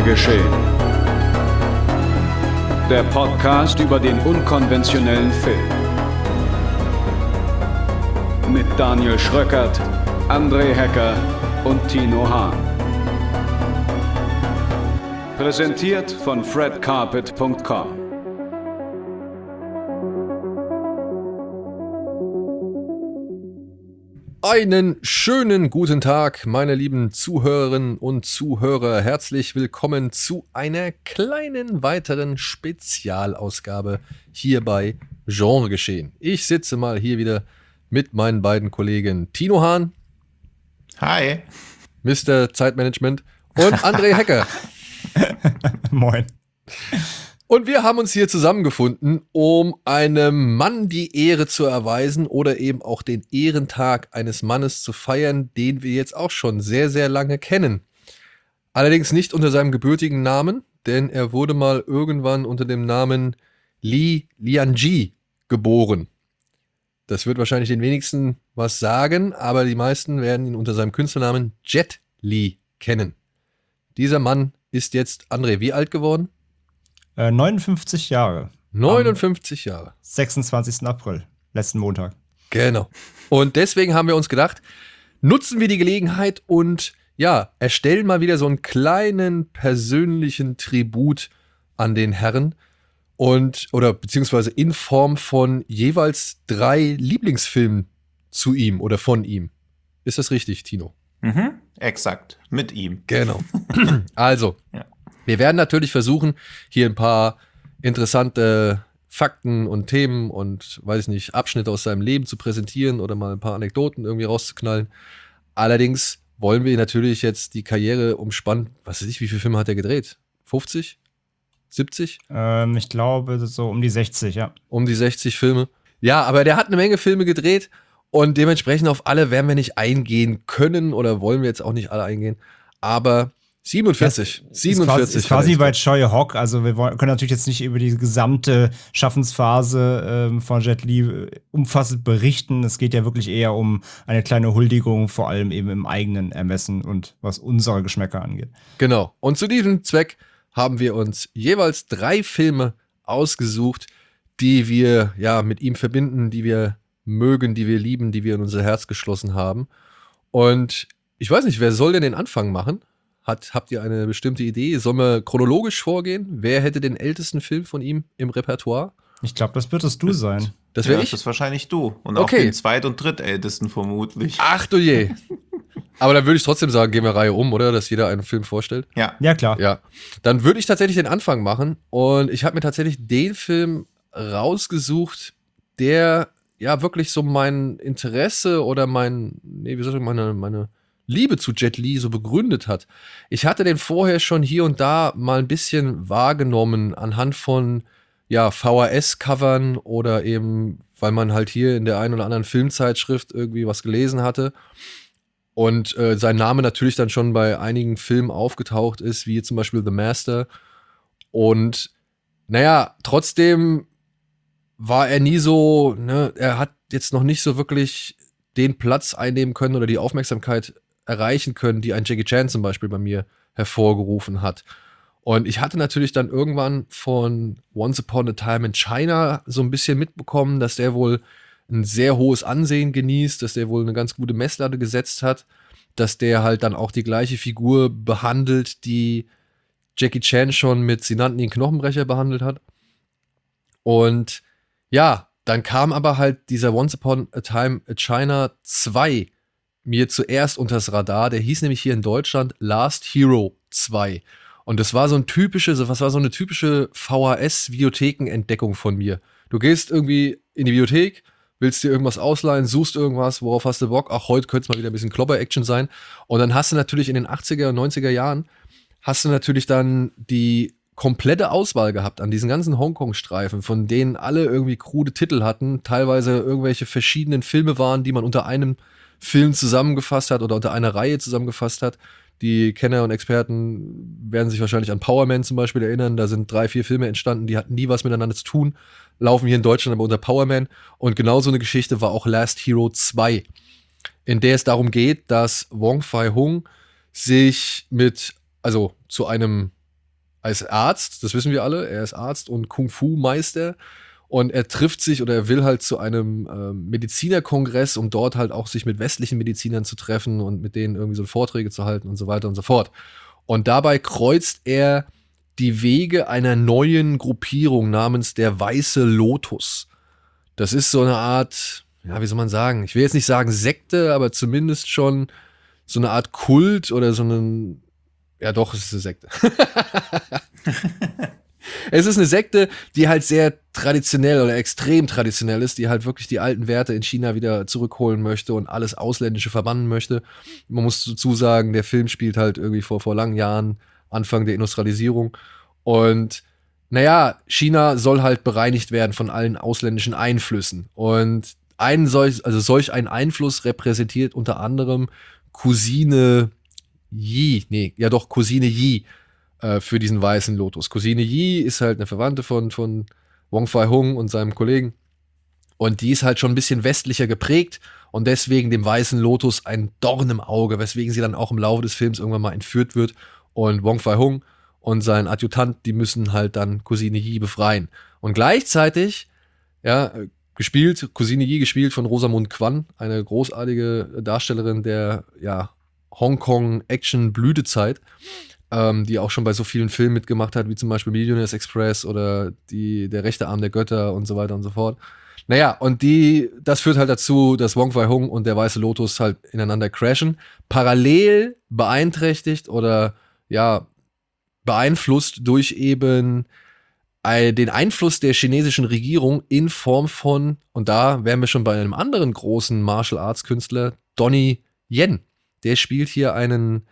geschehen. Der Podcast über den unkonventionellen Film. Mit Daniel Schröckert, André Hecker und Tino Hahn. Präsentiert von fredcarpet.com. Einen schönen guten Tag, meine lieben Zuhörerinnen und Zuhörer. Herzlich willkommen zu einer kleinen weiteren Spezialausgabe hier bei Genre geschehen. Ich sitze mal hier wieder mit meinen beiden Kollegen Tino Hahn. Hi. Mr. Zeitmanagement und André Hecker. Moin. Und wir haben uns hier zusammengefunden, um einem Mann die Ehre zu erweisen oder eben auch den Ehrentag eines Mannes zu feiern, den wir jetzt auch schon sehr, sehr lange kennen. Allerdings nicht unter seinem gebürtigen Namen, denn er wurde mal irgendwann unter dem Namen Li Lianji geboren. Das wird wahrscheinlich den wenigsten was sagen, aber die meisten werden ihn unter seinem Künstlernamen Jet Li kennen. Dieser Mann ist jetzt, André, wie alt geworden? 59 Jahre. 59 Jahre. 26. April, letzten Montag. Genau. Und deswegen haben wir uns gedacht, nutzen wir die Gelegenheit und ja, erstellen mal wieder so einen kleinen persönlichen Tribut an den Herrn oder beziehungsweise in Form von jeweils 3 Lieblingsfilmen zu ihm oder von ihm. Ist das richtig, Tino? Exakt, mit ihm. Genau. Also, Ja. Wir werden natürlich versuchen, hier ein paar interessante Fakten und Themen und, weiß ich nicht, Abschnitte aus seinem Leben zu präsentieren oder mal ein paar Anekdoten irgendwie rauszuknallen. Allerdings wollen wir natürlich jetzt die Karriere umspannen. Was weiß ich, wie viele Filme hat er gedreht? 50? 70? Ich glaube, so um die 60, ja. Um die 60 Filme. Ja, aber der hat eine Menge Filme gedreht und dementsprechend auf alle werden wir nicht eingehen können oder wollen wir jetzt auch nicht alle eingehen. Aber 47. Ist quasi bei Choi Hock. Also wir können natürlich jetzt nicht über die gesamte Schaffensphase von Jet Li umfassend berichten. Es geht ja wirklich eher um eine kleine Huldigung, vor allem eben im eigenen Ermessen und was unsere Geschmäcker angeht. Genau. Und zu diesem Zweck haben wir uns jeweils 3 Filme ausgesucht, die wir ja mit ihm verbinden, die wir mögen, die wir lieben, die wir in unser Herz geschlossen haben. Und ich weiß nicht, wer soll denn den Anfang machen? Habt ihr eine bestimmte Idee? Sollen wir chronologisch vorgehen? Wer hätte den ältesten Film von ihm im Repertoire? Ich glaube, das würdest du sein. Das wäre Ja, ich? das ist wahrscheinlich du. Und Okay. auch den zweit- und drittältesten vermutlich. Ach du je. Aber dann würde ich trotzdem sagen, gehen wir Reihe um, oder? Dass jeder einen Film vorstellt. Ja. Ja, klar. Ja. Dann würde ich tatsächlich den Anfang machen. Und ich habe mir tatsächlich den Film rausgesucht, der ja wirklich so mein Interesse oder meine Liebe zu Jet Li so begründet hat. Ich hatte den vorher schon hier und da mal ein bisschen wahrgenommen anhand von ja, VHS-Covern oder eben, weil man halt hier in der einen oder anderen Filmzeitschrift irgendwie was gelesen hatte und sein Name natürlich dann schon bei einigen Filmen aufgetaucht ist, wie zum Beispiel The Master. Und naja, trotzdem war er nie so, ne, er hat jetzt noch nicht so wirklich den Platz einnehmen können oder die Aufmerksamkeit erreichen können, die ein Jackie Chan zum Beispiel bei mir hervorgerufen hat. Und ich hatte natürlich dann irgendwann von Once Upon a Time in China so ein bisschen mitbekommen, dass der wohl ein sehr hohes Ansehen genießt, dass der wohl eine ganz gute Messlatte gesetzt hat, dass der halt dann auch die gleiche Figur behandelt, die Jackie Chan schon mit Sie nannten ihn Knochenbrecher behandelt hat. Und ja, dann kam aber halt dieser Once Upon a Time in China 2 mir zuerst unters Radar. Der hieß nämlich hier in Deutschland Last Hero 2. Und das war so eine typische VHS-Videotheken-Entdeckung von mir. Du gehst irgendwie in die Videothek, willst dir irgendwas ausleihen, suchst irgendwas, worauf hast du Bock? Ach, heute könnte es mal wieder ein bisschen Klopper-Action sein. Und dann hast du natürlich in den 80er und 90er Jahren hast du natürlich dann die komplette Auswahl gehabt an diesen ganzen Hongkong-Streifen, von denen alle irgendwie krude Titel hatten, teilweise irgendwelche verschiedenen Filme waren, die man unter einem Film zusammengefasst hat oder unter einer Reihe zusammengefasst hat. Die Kenner und Experten werden sich wahrscheinlich an Power Man zum Beispiel erinnern. Da sind 3, 4 Filme entstanden, die hatten nie was miteinander zu tun, laufen hier in Deutschland aber unter Power Man. Und genau so eine Geschichte war auch Last Hero 2, in der es darum geht, dass Wong Fai-hung sich zu einem als Arzt, das wissen wir alle, er ist Arzt und Kung-Fu-Meister und er trifft sich oder er will halt zu einem Medizinerkongress, um dort halt auch sich mit westlichen Medizinern zu treffen und mit denen irgendwie so Vorträge zu halten und so weiter und so fort. Und dabei kreuzt er die Wege einer neuen Gruppierung namens der Weiße Lotus. Das ist so eine Art, ja, wie soll man sagen? Ich will jetzt nicht sagen Sekte, aber zumindest schon so eine Art Kult oder so einen, ja doch, es ist eine Sekte. Es ist eine Sekte, die halt sehr traditionell oder extrem traditionell ist, die halt wirklich die alten Werte in China wieder zurückholen möchte und alles Ausländische verbannen möchte. Man muss dazu sagen, der Film spielt halt irgendwie vor langen Jahren, Anfang der Industrialisierung. Und naja, China soll halt bereinigt werden von allen ausländischen Einflüssen. Und solch ein Einfluss repräsentiert unter anderem Cousine Yi für diesen Weißen Lotus. Cousine Yi ist halt eine Verwandte von Wong Fai-hung und seinem Kollegen. Und die ist halt schon ein bisschen westlicher geprägt und deswegen dem Weißen Lotus ein Dorn im Auge, weswegen sie dann auch im Laufe des Films irgendwann mal entführt wird. Und Wong Fai-hung und sein Adjutant, die müssen halt dann Cousine Yi befreien. Und gleichzeitig, ja, Cousine Yi gespielt von Rosamund Kwan, eine großartige Darstellerin der, ja, Hongkong-Action-Blütezeit, die auch schon bei so vielen Filmen mitgemacht hat, wie zum Beispiel Millionaires Express oder der rechte Arm der Götter und so weiter und so fort. Naja, und das führt halt dazu, dass Wong Fai-hung und der Weiße Lotus halt ineinander crashen. Parallel beeinträchtigt oder ja, beeinflusst durch eben den Einfluss der chinesischen Regierung in Form von, und da wären wir schon bei einem anderen großen Martial Arts Künstler, Donnie Yen. Der spielt hier einen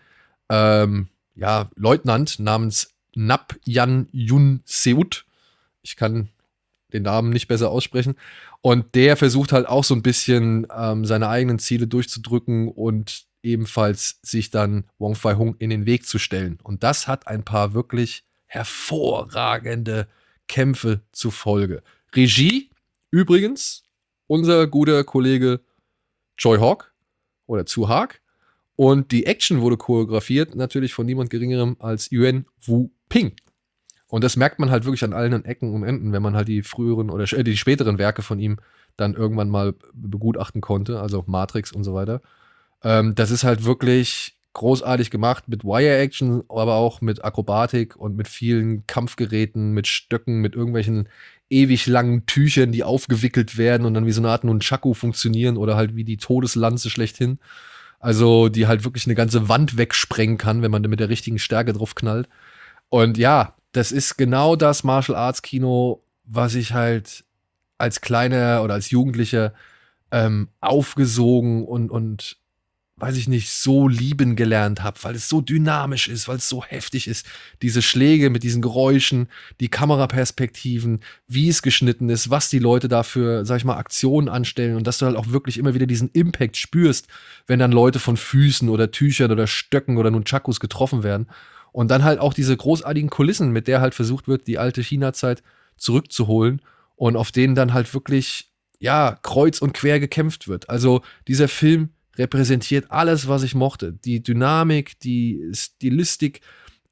Leutnant namens Nap Yan Yun Seut. Ich kann den Namen nicht besser aussprechen. Und der versucht halt auch so ein bisschen seine eigenen Ziele durchzudrücken und ebenfalls sich dann Wong Fai-hung in den Weg zu stellen. Und das hat ein paar wirklich hervorragende Kämpfe zur Folge. Regie übrigens unser guter Kollege Choi Hawk oder Zu Haag. Und die Action wurde choreografiert natürlich von niemand Geringerem als Yuan Wu Ping. Und das merkt man halt wirklich an allen Ecken und Enden, wenn man halt die früheren oder die späteren Werke von ihm dann irgendwann mal begutachten konnte, also Matrix und so weiter. Das ist halt wirklich großartig gemacht mit Wire-Action, aber auch mit Akrobatik und mit vielen Kampfgeräten, mit Stöcken, mit irgendwelchen ewig langen Tüchern, die aufgewickelt werden und dann wie so eine Art Nunchaku funktionieren oder halt wie die Todeslanze schlechthin. Also die halt wirklich eine ganze Wand wegsprengen kann, wenn man mit der richtigen Stärke drauf knallt. Und ja, das ist genau das Martial Arts Kino, was ich halt als kleiner oder als Jugendlicher aufgesogen und weiß ich nicht, so lieben gelernt habe, weil es so dynamisch ist, weil es so heftig ist. Diese Schläge mit diesen Geräuschen, die Kameraperspektiven, wie es geschnitten ist, was die Leute dafür, sag ich mal, Aktionen anstellen und dass du halt auch wirklich immer wieder diesen Impact spürst, wenn dann Leute von Füßen oder Tüchern oder Stöcken oder Nunchakus getroffen werden. Und dann halt auch diese großartigen Kulissen, mit der halt versucht wird, die alte China-Zeit zurückzuholen und auf denen dann halt wirklich, ja, kreuz und quer gekämpft wird. Also dieser Film repräsentiert alles, was ich mochte. Die Dynamik, die Stilistik,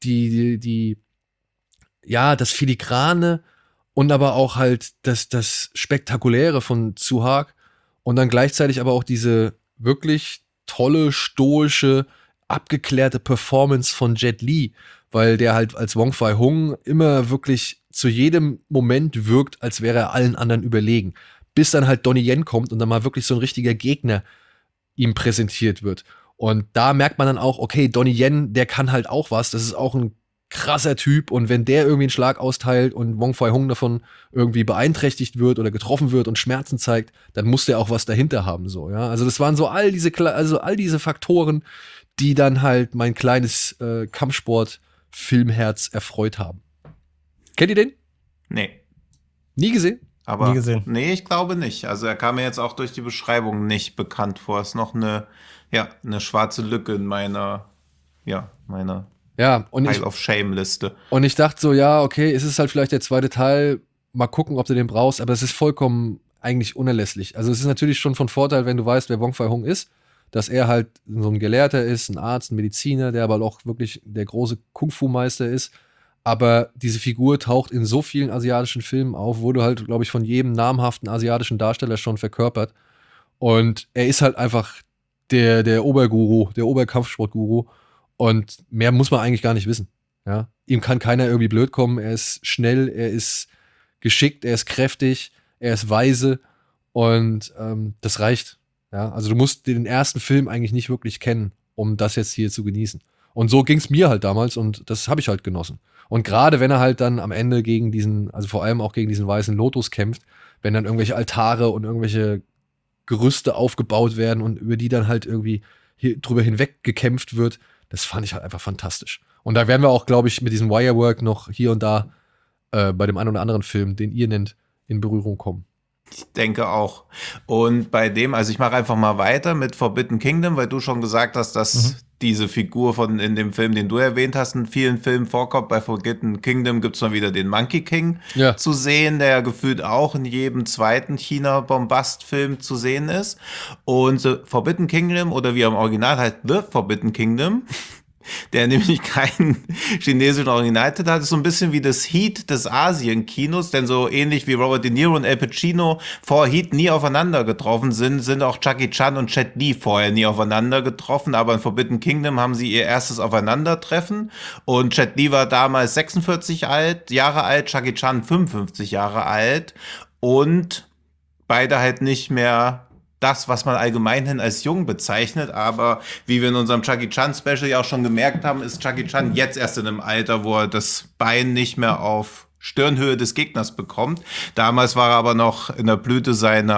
das Filigrane und aber auch halt das Spektakuläre von Zu Haag und dann gleichzeitig aber auch diese wirklich tolle, stoische, abgeklärte Performance von Jet Li, weil der halt als Wong Fai-hung immer wirklich zu jedem Moment wirkt, als wäre er allen anderen überlegen. Bis dann halt Donnie Yen kommt und dann mal wirklich so ein richtiger Gegner ihm präsentiert wird. Und da merkt man dann auch, okay, Donnie Yen, der kann halt auch was. Das ist auch ein krasser Typ. Und wenn der irgendwie einen Schlag austeilt und Wong Fai-hung davon irgendwie beeinträchtigt wird oder getroffen wird und Schmerzen zeigt, dann muss der auch was dahinter haben. So, ja? Also das waren so all diese Faktoren, die dann halt mein kleines Kampfsport-Filmherz erfreut haben. Kennt ihr den? Nee. Nie gesehen? Aber Nie gesehen. Nee, ich glaube nicht. Also er kam mir jetzt auch durch die Beschreibung nicht bekannt vor. Ist noch eine schwarze Lücke in meiner Ja, und Pile of Shame-Liste. Und ich dachte so, ja, okay, es ist halt vielleicht der zweite Teil, mal gucken, ob du den brauchst, aber es ist vollkommen eigentlich unerlässlich. Also es ist natürlich schon von Vorteil, wenn du weißt, wer Wong Fai-hung ist, dass er halt so ein Gelehrter ist, ein Arzt, ein Mediziner, der aber auch wirklich der große Kung-Fu-Meister ist. Aber diese Figur taucht in so vielen asiatischen Filmen auf, wurde halt, glaube ich, von jedem namhaften asiatischen Darsteller schon verkörpert. Und er ist halt einfach der Oberguru, der Oberkampfsportguru. Und mehr muss man eigentlich gar nicht wissen. Ja? Ihm kann keiner irgendwie blöd kommen. Er ist schnell, er ist geschickt, er ist kräftig, er ist weise. Und das reicht. Ja? Also du musst den ersten Film eigentlich nicht wirklich kennen, um das jetzt hier zu genießen. Und so ging es mir halt damals und das habe ich halt genossen. Und gerade wenn er halt dann am Ende gegen diesen, also vor allem auch gegen diesen weißen Lotus kämpft, wenn dann irgendwelche Altare und irgendwelche Gerüste aufgebaut werden und über die dann halt irgendwie hier drüber hinweg gekämpft wird, das fand ich halt einfach fantastisch. Und da werden wir auch, glaube ich, mit diesem Wirework noch hier und da bei dem einen oder anderen Film, den ihr nennt, in Berührung kommen. Ich denke auch. Und bei dem, also ich mache einfach mal weiter mit Forbidden Kingdom, weil du schon gesagt hast, dass diese Figur in dem Film, den du erwähnt hast, in vielen Filmen vorkommt. Bei Forbidden Kingdom gibt es mal wieder den Monkey King zu sehen, der gefühlt auch in jedem zweiten China-Bombast-Film zu sehen ist. Und Forbidden Kingdom, oder wie er im Original heißt, The Forbidden Kingdom, der nämlich keinen chinesischen Originaltitel hat, ist so ein bisschen wie das Heat des Asien-Kinos, denn so ähnlich wie Robert De Niro und Al Pacino vor Heat nie aufeinander getroffen sind auch Jackie Chan und Jet Li vorher nie aufeinander getroffen, aber in Forbidden Kingdom haben sie ihr erstes Aufeinandertreffen und Jet Li war damals 46 Jahre alt, Jackie Chan 55 Jahre alt und beide halt nicht mehr das, was man allgemeinhin als jung bezeichnet, aber wie wir in unserem Jackie Chan Special ja auch schon gemerkt haben, ist Jackie Chan jetzt erst in einem Alter, wo er das Bein nicht mehr auf Stirnhöhe des Gegners bekommt. Damals war er aber noch in der Blüte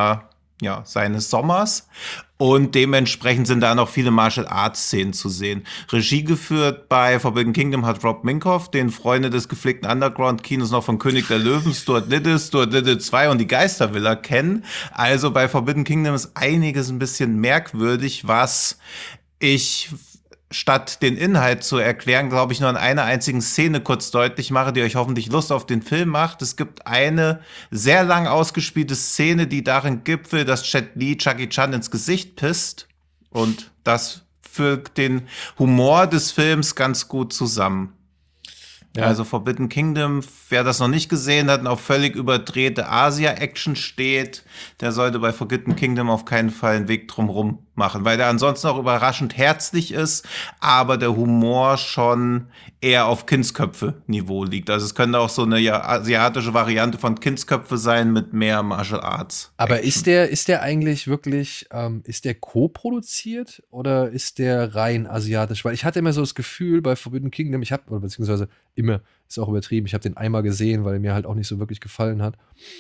seines Sommers und dementsprechend sind da noch viele Martial Arts Szenen zu sehen. Regie geführt bei Forbidden Kingdom hat Rob Minkoff, den Freunde des gepflegten Underground-Kinos noch von König der Löwen, Stuart Little 2 und die Geistervilla kennen. Also bei Forbidden Kingdom ist einiges ein bisschen merkwürdig, was ich statt den Inhalt zu erklären, glaube ich, nur an einer einzigen Szene kurz deutlich mache, die euch hoffentlich Lust auf den Film macht. Es gibt eine sehr lang ausgespielte Szene, die darin gipfelt, dass Jet Li Jackie Chan ins Gesicht pisst. Und das fügt den Humor des Films ganz gut zusammen. Ja. Also Forbidden Kingdom, wer das noch nicht gesehen hat und auf völlig überdrehte Asia-Action steht, der sollte bei Forbidden Kingdom auf keinen Fall einen Weg drumherum machen, weil der ansonsten auch überraschend herzlich ist, aber der Humor schon eher auf Kindsköpfe-Niveau liegt. Also es könnte auch so eine asiatische Variante von Kindsköpfe sein mit mehr Martial Arts. Aber ist der eigentlich wirklich, ist der co-produziert oder ist der rein asiatisch? Weil ich hatte immer so das Gefühl bei Forbidden Kingdom, beziehungsweise immer, ist auch übertrieben, ich habe den einmal gesehen, weil er mir halt auch nicht so wirklich gefallen hat.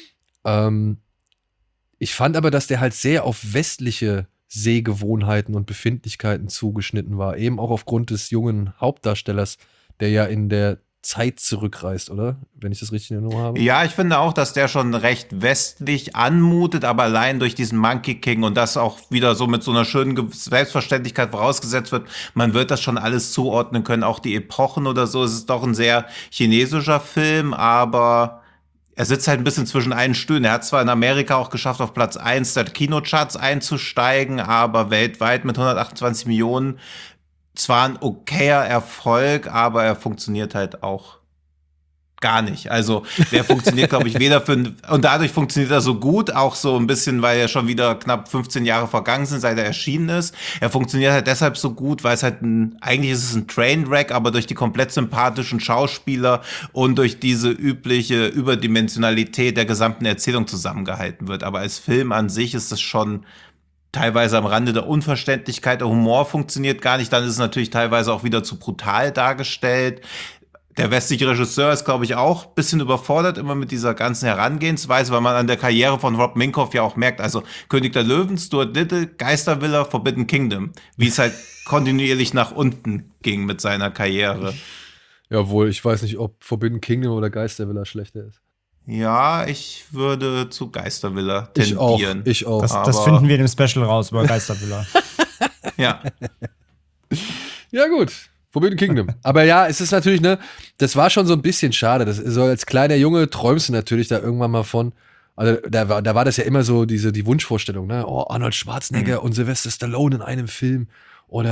Ich fand aber, dass der halt sehr auf westliche Sehgewohnheiten und Befindlichkeiten zugeschnitten war. Eben auch aufgrund des jungen Hauptdarstellers, der ja in der Zeit zurückreist, oder? Wenn ich das richtig in Erinnerung habe. Ja, ich finde auch, dass der schon recht westlich anmutet, aber allein durch diesen Monkey King und das auch wieder so mit so einer schönen Selbstverständlichkeit vorausgesetzt wird, man wird das schon alles zuordnen können, auch die Epochen oder so. Es ist doch ein sehr chinesischer Film, aber er sitzt halt ein bisschen zwischen einen Stühlen. Er hat zwar in Amerika auch geschafft, auf Platz 1 der Kinocharts einzusteigen, aber weltweit mit 128 Millionen zwar ein okayer Erfolg, aber er funktioniert halt auch gar nicht. Also der funktioniert, glaube ich, und dadurch funktioniert er so gut, auch so ein bisschen, weil ja schon wieder knapp 15 Jahre vergangen sind, seit er erschienen ist. Er funktioniert halt deshalb so gut, weil es halt eigentlich ist es ein Trainwreck, aber durch die komplett sympathischen Schauspieler und durch diese übliche Überdimensionalität der gesamten Erzählung zusammengehalten wird. Aber als Film an sich ist es schon teilweise am Rande der Unverständlichkeit. Der Humor funktioniert gar nicht. Dann ist es natürlich teilweise auch wieder zu brutal dargestellt. Der westliche Regisseur ist, glaube ich, auch ein bisschen überfordert immer mit dieser ganzen Herangehensweise, weil man an der Karriere von Rob Minkoff ja auch merkt, also König der Löwen, Stuart Little, Geistervilla, Forbidden Kingdom, wie es halt kontinuierlich nach unten ging mit seiner Karriere. Jawohl, ich weiß nicht, ob Forbidden Kingdom oder Geistervilla schlechter ist. Ja, ich würde zu Geistervilla tendieren. Ich auch. Das finden wir in dem Special raus über Geistervilla. Ja. Ja, gut. Forbidden Kingdom. Aber ja, es ist natürlich, das war schon so ein bisschen schade. Das ist so, als kleiner Junge träumst du natürlich da irgendwann mal von. Also da war das ja immer so die Wunschvorstellung, ne? Oh, Arnold Schwarzenegger und Sylvester Stallone in einem Film. Oder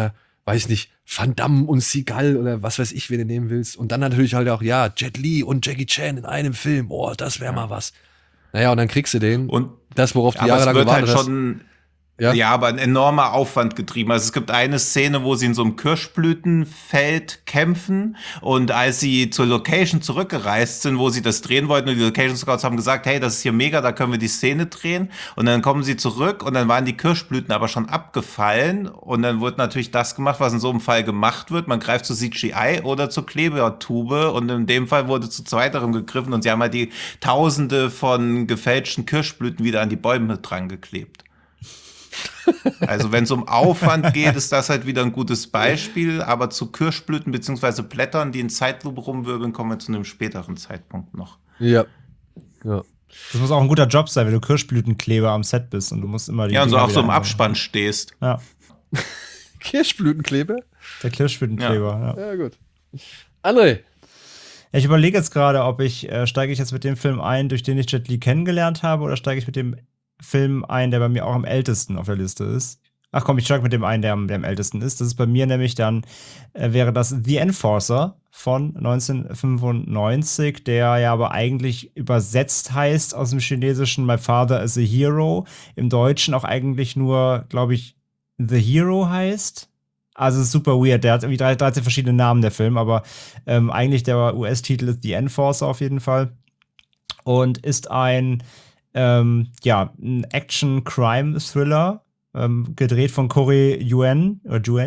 weiß ich nicht, Van Damme und Seagal oder was weiß ich, wen du nehmen willst. Und dann natürlich halt auch, ja, Jet Li und Jackie Chan in einem Film. Oh, das wäre mal was. Naja, und dann kriegst du den. Und das, worauf die aber Jahre es lang wird gewartet halt hast. schon, Ja? ja, aber ein enormer Aufwand getrieben. Also es gibt eine Szene, wo sie in so einem Kirschblütenfeld kämpfen und als sie zur Location zurückgereist sind, wo sie das drehen wollten und die Location Scouts haben gesagt, hey, das ist hier mega, da können wir die Szene drehen und dann kommen sie zurück und dann waren die Kirschblüten aber schon abgefallen und dann wird natürlich das gemacht, was in so einem Fall gemacht wird. Man greift zu CGI oder zur Klebertube und in dem Fall wurde zu zweiterem gegriffen und sie haben halt die Tausende von gefälschten Kirschblüten wieder an die Bäume dran geklebt. Also wenn es um Aufwand geht, ist das halt wieder ein gutes Beispiel, aber zu Kirschblüten bzw. Blättern, die in Zeitlupe rumwirbeln, kommen wir zu einem späteren Zeitpunkt noch. Ja. Das muss auch ein guter Job sein, wenn du Kirschblütenkleber am Set bist und du musst immer die Ja, und so Dinger auch so im wieder Abspann stehst. Ja, Kirschblütenkleber? der Kirschblütenkleber, ja. Ja, gut. André. Ja, ich überlege jetzt gerade, ob steige ich jetzt mit dem Film ein, durch den ich Jet Li kennengelernt habe, oder steige ich mit dem Film ein, der bei mir auch am ältesten auf der Liste ist. Ach komm, ich steige mit dem ein, der am ältesten ist. Das ist bei mir nämlich dann, wäre das The Enforcer von 1995, der ja aber eigentlich übersetzt heißt aus dem Chinesischen My Father is a Hero. Im Deutschen auch eigentlich nur, glaube ich, The Hero heißt. Also es ist super weird. Der hat irgendwie 13 verschiedene Namen, der Film, aber eigentlich der US-Titel ist The Enforcer auf jeden Fall. Und ist ein Action-Crime-Thriller, gedreht von Corey Yuen,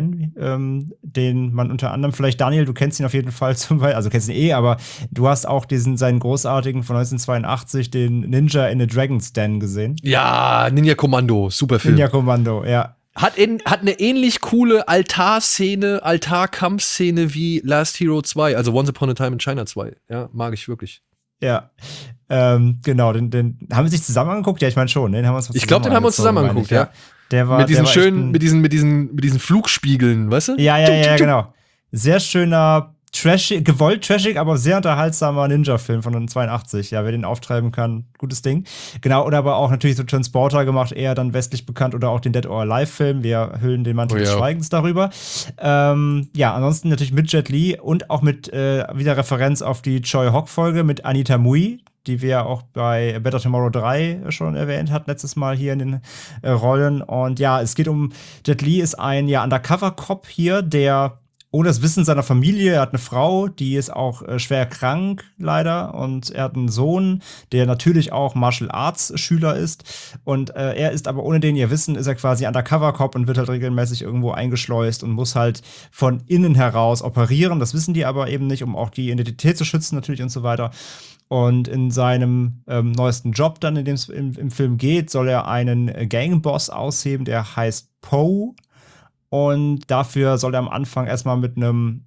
den man unter anderem vielleicht, Daniel, du kennst ihn auf jeden Fall zum Beispiel, also kennst ihn aber du hast auch seinen großartigen von 1982, den Ninja in a Dragon's Den gesehen. Ja, Ninja Kommando, super Film. Ninja Kommando, ja. Hat eine ähnlich coole Altarkampfszene wie Last Hero 2, also Once Upon a Time in China 2. Ja, mag ich wirklich. Ja, genau, den haben wir sich zusammen angeguckt? Ja, ich meine schon, den haben wir uns Ich glaube, den haben wir uns zusammen angeguckt, ja. Der war, mit diesen der war schönen, mit diesen Flugspiegeln, weißt du? Ja, genau. Sehr schöner, gewollt trashig, aber sehr unterhaltsamer Ninja-Film von 1982. Ja, wer den auftreiben kann, gutes Ding. Genau, oder aber auch natürlich so Transporter gemacht, eher dann westlich bekannt, oder auch den Dead or Alive-Film. Wir hüllen den Mantel des Schweigens darüber. Ansonsten natürlich mit Jet Li und auch mit wieder Referenz auf die Choi Hawk-Folge mit Anita Mui, die wir ja auch bei Better Tomorrow 3 schon erwähnt hatten, letztes Mal hier in den Rollen. Und ja, es geht um, Jet Li ist ein Undercover-Cop hier, der ohne das Wissen seiner Familie, er hat eine Frau, die ist auch schwer krank, leider, und er hat einen Sohn, der natürlich auch Martial Arts Schüler ist, und er ist aber ohne den ihr Wissen, ist er quasi Undercover-Cop und wird halt regelmäßig irgendwo eingeschleust und muss halt von innen heraus operieren, das wissen die aber eben nicht, um auch die Identität zu schützen natürlich und so weiter. Und in seinem neuesten Job dann, in dem es im Film geht, soll er einen Gangboss ausheben, der heißt Poe. Und dafür soll er am Anfang erstmal mit einem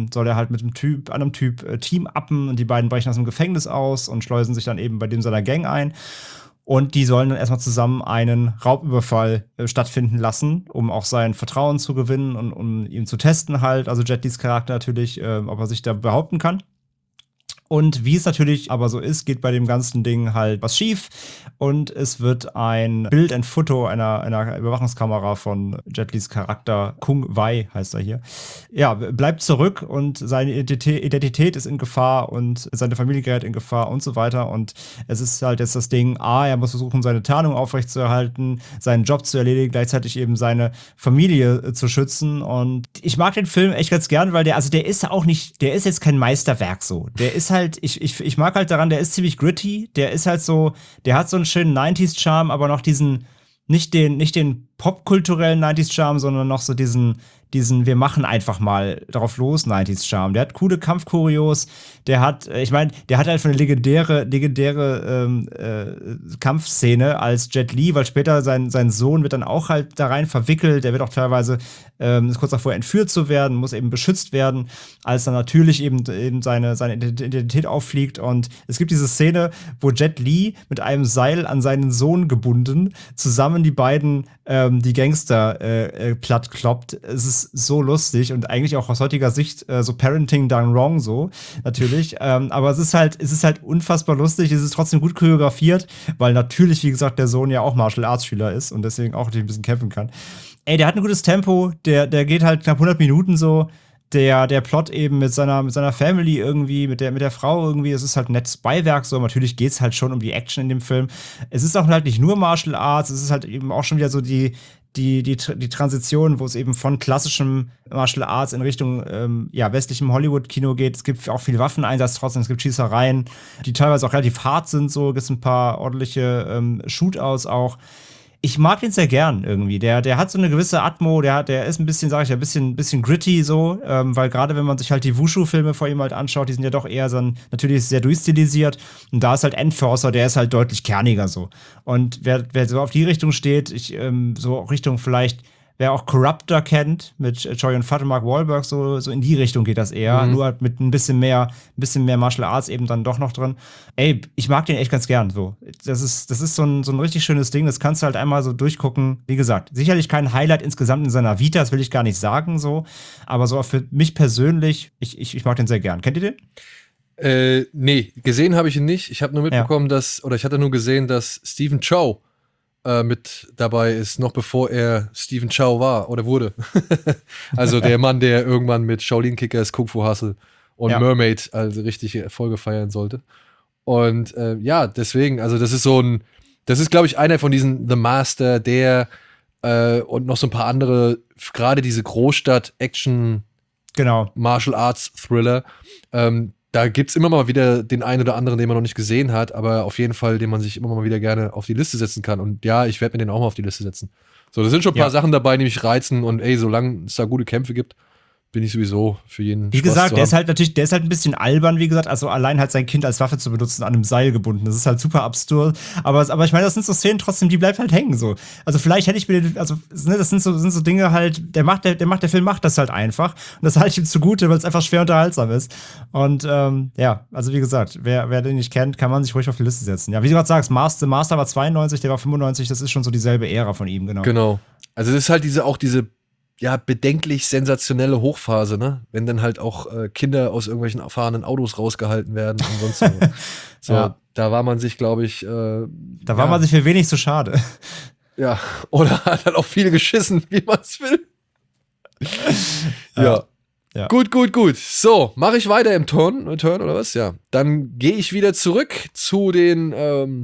Typ Team uppen, und die beiden brechen aus dem Gefängnis aus und schleusen sich dann eben bei dem seiner Gang ein. Und die sollen dann erstmal zusammen einen Raubüberfall stattfinden lassen, um auch sein Vertrauen zu gewinnen und um ihn zu testen halt. Also Jet Lis Charakter natürlich, ob er sich da behaupten kann. Und wie es natürlich aber so ist, geht bei dem ganzen Ding halt was schief. Und es wird ein Bild, ein Foto einer Überwachungskamera von Jet Lis Charakter, Kung Wei heißt er hier, ja, bleibt zurück und seine Identität ist in Gefahr und seine Familie gerät in Gefahr und so weiter. Und es ist halt jetzt das Ding, er muss versuchen, seine Tarnung aufrechtzuerhalten, seinen Job zu erledigen, gleichzeitig eben seine Familie zu schützen. Und ich mag den Film echt ganz gern, weil der ist jetzt kein Meisterwerk so. Der ist halt, ich mag halt daran, der ist ziemlich gritty, der ist halt so, der hat so einen schönen 90s-Charme, aber noch diesen, nicht den popkulturellen 90s-Charme, sondern noch so diesen wir machen einfach mal drauf los 90s-Charme. Der hat coole Kampfchoreos, der hat halt eine legendäre Kampfszene als Jet Li, weil später sein Sohn wird dann auch halt da rein verwickelt, der wird auch teilweise ist kurz davor entführt zu werden, muss eben beschützt werden, als dann natürlich eben seine Identität auffliegt. Und es gibt diese Szene, wo Jet Li mit einem Seil an seinen Sohn gebunden zusammen die beiden die Gangster platt kloppt. Es ist so lustig und eigentlich auch aus heutiger Sicht so Parenting done wrong so, natürlich. Aber es ist halt unfassbar lustig. Es ist trotzdem gut choreografiert, weil natürlich, wie gesagt, der Sohn ja auch Martial Arts Schüler ist und deswegen auch ein bisschen kämpfen kann. Ey, der hat ein gutes Tempo, der geht halt knapp 100 Minuten so. Der Plot eben mit seiner Family irgendwie, mit der Frau irgendwie, es ist halt ein nettes Beiwerk so. Natürlich geht's halt schon um die Action in dem Film. Es ist auch halt nicht nur Martial Arts, es ist halt eben auch schon wieder so die Transition, wo es eben von klassischem Martial Arts in Richtung westlichem Hollywood-Kino geht. Es gibt auch viel Waffeneinsatz trotzdem, es gibt Schießereien, die teilweise auch relativ hart sind, so gibt es ein paar ordentliche Shootouts auch. Ich mag den sehr gern irgendwie. Der hat so eine gewisse Atmo, der ist ein bisschen, sag ich ja, ein bisschen gritty so, weil gerade wenn man sich halt die Wushu-Filme vor ihm halt anschaut, die sind ja doch eher so natürlich sehr durchstilisiert. Und da ist halt Enforcer, der ist halt deutlich kerniger so. Und wer so auf die Richtung steht, so Richtung vielleicht, wer auch Corruptor kennt, mit Choi Yun-fat und Mark Wahlberg, so in die Richtung geht das eher. Nur halt mit ein bisschen mehr Martial Arts eben dann doch noch drin. Ey, ich mag den echt ganz gern. So. Das ist so ein richtig schönes Ding, das kannst du halt einmal so durchgucken. Wie gesagt, sicherlich kein Highlight insgesamt in seiner Vita, das will ich gar nicht sagen, so. Aber so für mich persönlich, ich mag den sehr gern. Kennt ihr den? Nee, gesehen habe ich ihn nicht. Ich habe nur mitbekommen, ich hatte nur gesehen, dass Stephen Chow mit dabei ist, noch bevor er Stephen Chow war oder wurde. Also der Mann, der irgendwann mit Shaolin Kickers, Kung Fu Hustle und Mermaid also richtig Erfolge feiern sollte. Und deswegen, also das ist, glaube ich, einer von diesen The Master, und noch so ein paar andere, gerade diese Großstadt-Action, Martial Arts Thriller, da gibt's immer mal wieder den einen oder anderen, den man noch nicht gesehen hat, aber auf jeden Fall, den man sich immer mal wieder gerne auf die Liste setzen kann. Und ja, ich werde mir den auch mal auf die Liste setzen. So, da sind schon ein paar Sachen dabei, die mich reizen. Und ey, solange es da gute Kämpfe gibt, bin ich sowieso für jeden. Wie gesagt, der ist halt ein bisschen albern, wie gesagt, also allein halt sein Kind als Waffe zu benutzen, an einem Seil gebunden. Das ist halt super absurd. Aber ich meine, das sind so Szenen trotzdem, die bleibt halt hängen so. Also vielleicht hätte ich mir, das sind so Dinge halt, der Film macht das halt einfach. Und das halte ich ihm zugute, weil es einfach schwer unterhaltsam ist. Und also wie gesagt, wer den nicht kennt, kann man sich ruhig auf die Liste setzen. Ja, wie du gerade sagst, Master war 92, der war 95, das ist schon so dieselbe Ära von ihm, genau. Genau. Also das ist halt diese bedenklich sensationelle Hochphase, ne? Wenn dann halt auch Kinder aus irgendwelchen erfahrenen Autos rausgehalten werden und sonst so. Da war man sich, glaube ich, war man sich für wenig zu schade. Ja, oder hat halt auch viel geschissen, wie man es will. Ja. Gut. So, mache ich weiter im Turn oder was? Ja. Dann gehe ich wieder zurück zu den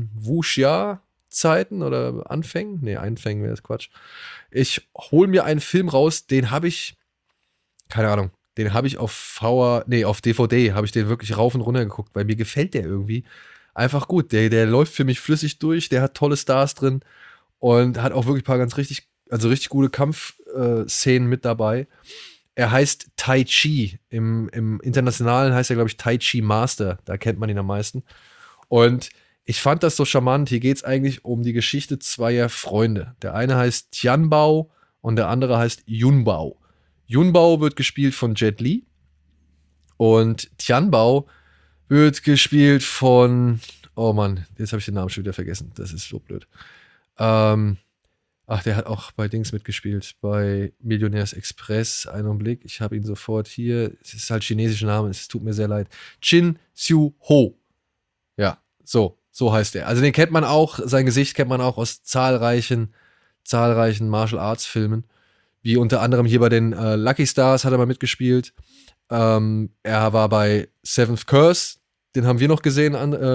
Wuxia-Zeiten oder Anfängen. Nee, Einfängen wäre das Quatsch. Ich hole mir einen Film raus, den habe ich, keine Ahnung, den habe ich auf DVD habe ich den wirklich rauf und runter geguckt, weil mir gefällt der irgendwie einfach gut. Der läuft für mich flüssig durch, der hat tolle Stars drin und hat auch wirklich ein paar richtig gute Kampfszenen mit dabei. Er heißt Tai Chi. Im Internationalen heißt er, glaube ich, Tai Chi Master. Da kennt man ihn am meisten. Und ich fand das so charmant. Hier geht es eigentlich um die Geschichte zweier Freunde. Der eine heißt Tianbao und der andere heißt Yunbao. Yunbao wird gespielt von Jet Li und Tianbao wird gespielt von, oh Mann, jetzt habe ich den Namen schon wieder vergessen. Das ist so blöd. Der hat auch bei Dings mitgespielt, bei Millionärs Express. Einen Augenblick, ich habe ihn sofort hier. Es ist halt chinesischer Name, es tut mir sehr leid. Chin Siu Ho. Ja, so heißt er. Also den kennt man auch, sein Gesicht kennt man auch aus zahlreichen Martial Arts Filmen. Wie unter anderem hier bei den Lucky Stars hat er mal mitgespielt. Er war bei Seventh Curse, den haben wir noch gesehen,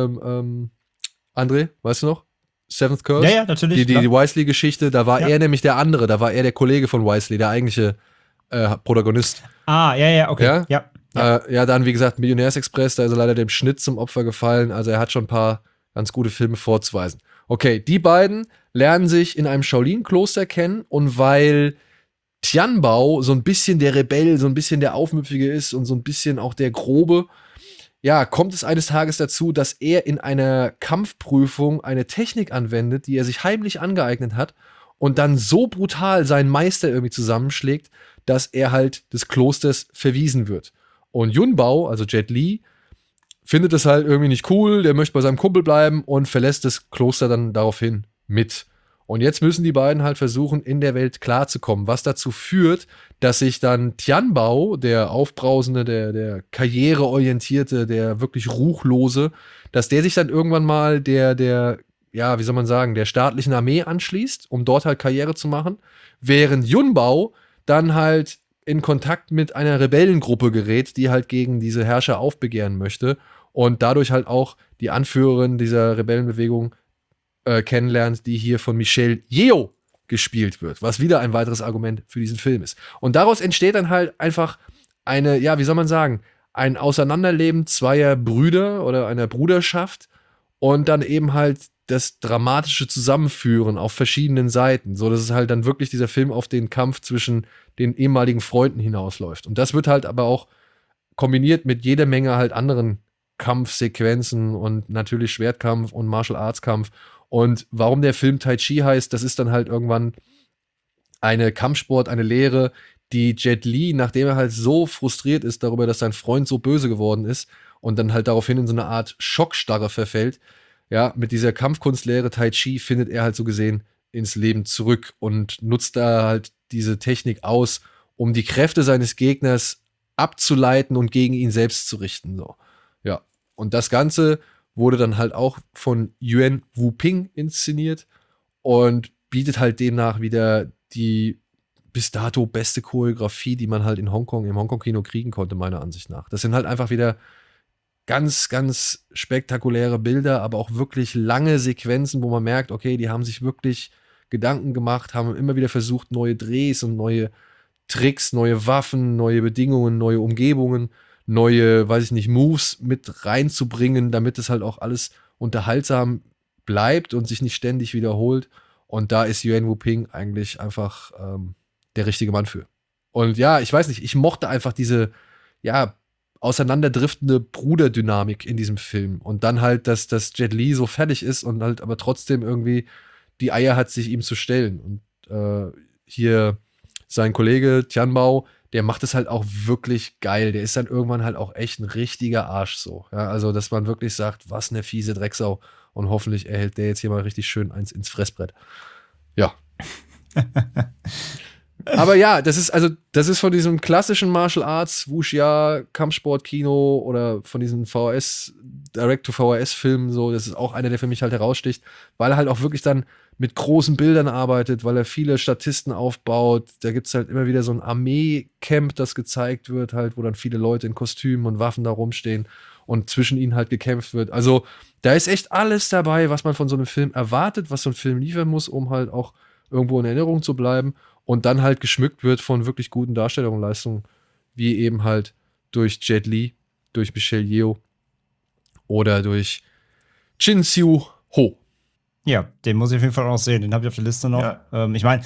André, weißt du noch? Seventh Curse? Ja, natürlich. Die Wisely-Geschichte, da war er nämlich der andere, da war er der Kollege von Wisely, der eigentliche Protagonist. Okay. Ja. Dann, wie gesagt, Millionärsexpress, da ist er leider dem Schnitt zum Opfer gefallen. Also er hat schon ein paar ganz gute Filme vorzuweisen. Okay, die beiden lernen sich in einem Shaolin-Kloster kennen und weil Tianbao so ein bisschen der Rebell, so ein bisschen der Aufmüpfige ist und so ein bisschen auch der Grobe, ja, kommt es eines Tages dazu, dass er in einer Kampfprüfung eine Technik anwendet, die er sich heimlich angeeignet hat und dann so brutal seinen Meister irgendwie zusammenschlägt, dass er halt des Klosters verwiesen wird. Und Yunbao, also Jet Li, findet es halt irgendwie nicht cool, der möchte bei seinem Kumpel bleiben und verlässt das Kloster dann daraufhin mit. Und jetzt müssen die beiden halt versuchen, in der Welt klarzukommen, was dazu führt, dass sich dann Tianbao, der Aufbrausende, der Karriereorientierte, der wirklich Ruchlose, dass der sich dann irgendwann mal der ja, wie soll man sagen, der staatlichen Armee anschließt, um dort halt Karriere zu machen, während Yunbao dann halt in Kontakt mit einer Rebellengruppe gerät, die halt gegen diese Herrscher aufbegehren möchte und dadurch halt auch die Anführerin dieser Rebellenbewegung kennenlernt, die hier von Michelle Yeoh gespielt wird, was wieder ein weiteres Argument für diesen Film ist. Und daraus entsteht dann halt einfach eine, ja, wie soll man sagen, ein Auseinanderleben zweier Brüder oder einer Bruderschaft und dann eben halt das dramatische Zusammenführen auf verschiedenen Seiten, so dass es halt dann wirklich dieser Film auf den Kampf zwischen den ehemaligen Freunden hinausläuft. Und das wird halt aber auch kombiniert mit jeder Menge halt anderen Kampfsequenzen und natürlich Schwertkampf und Martial Arts Kampf. Und warum der Film Tai Chi heißt, das ist dann halt irgendwann eine Kampfsport, eine Lehre, die Jet Li, nachdem er halt so frustriert ist darüber, dass sein Freund so böse geworden ist und dann halt daraufhin in so eine Art Schockstarre verfällt, ja, mit dieser Kampfkunstlehre Tai Chi findet er halt so gesehen ins Leben zurück und nutzt da halt diese Technik aus, um die Kräfte seines Gegners abzuleiten und gegen ihn selbst zu richten. So. Ja. Und das Ganze wurde dann halt auch von Yuan Wu-Ping inszeniert und bietet halt demnach wieder die bis dato beste Choreografie, die man halt in Hongkong, im Hongkong-Kino kriegen konnte, meiner Ansicht nach. Das sind halt einfach wieder ganz, ganz spektakuläre Bilder, aber auch wirklich lange Sequenzen, wo man merkt, okay, die haben sich wirklich Gedanken gemacht, haben immer wieder versucht, neue Drehs und neue Tricks, neue Waffen, neue Bedingungen, neue Umgebungen, neue, weiß ich nicht, Moves mit reinzubringen, damit es halt auch alles unterhaltsam bleibt und sich nicht ständig wiederholt. Und da ist Yuan Wu-Ping eigentlich einfach der richtige Mann für. Und ja, ich weiß nicht, ich mochte einfach diese, ja, auseinanderdriftende Bruderdynamik in diesem Film. Und dann halt, dass Jet Li so fertig ist und halt aber trotzdem irgendwie die Eier hat, sich ihm zu stellen. Und hier sein Kollege Tianbao, der macht es halt auch wirklich geil. Der ist dann irgendwann halt auch echt ein richtiger Arsch so. Ja, also, dass man wirklich sagt, was eine fiese Drecksau. Und hoffentlich erhält der jetzt hier mal richtig schön eins ins Fressbrett. Ja. Aber ja, das ist von diesem klassischen Martial Arts, Wuxia, Kampfsport-Kino oder von diesen Direct-to-VHS-Filmen so, das ist auch einer, der für mich halt heraussticht, weil er halt auch wirklich dann mit großen Bildern arbeitet, weil er viele Statisten aufbaut. Da gibt es halt immer wieder so ein Armee-Camp, das gezeigt wird, halt, wo dann viele Leute in Kostümen und Waffen da rumstehen und zwischen ihnen halt gekämpft wird. Also, da ist echt alles dabei, was man von so einem Film erwartet, was so ein Film liefern muss, um halt auch irgendwo in Erinnerung zu bleiben. Und dann halt geschmückt wird von wirklich guten Darstellungen und Leistungen, wie eben halt durch Jet Li, durch Michelle Yeoh oder durch Chin Siu Ho. Ja, den muss ich auf jeden Fall auch noch sehen. Den habe ich auf der Liste noch. Ja, ich meine,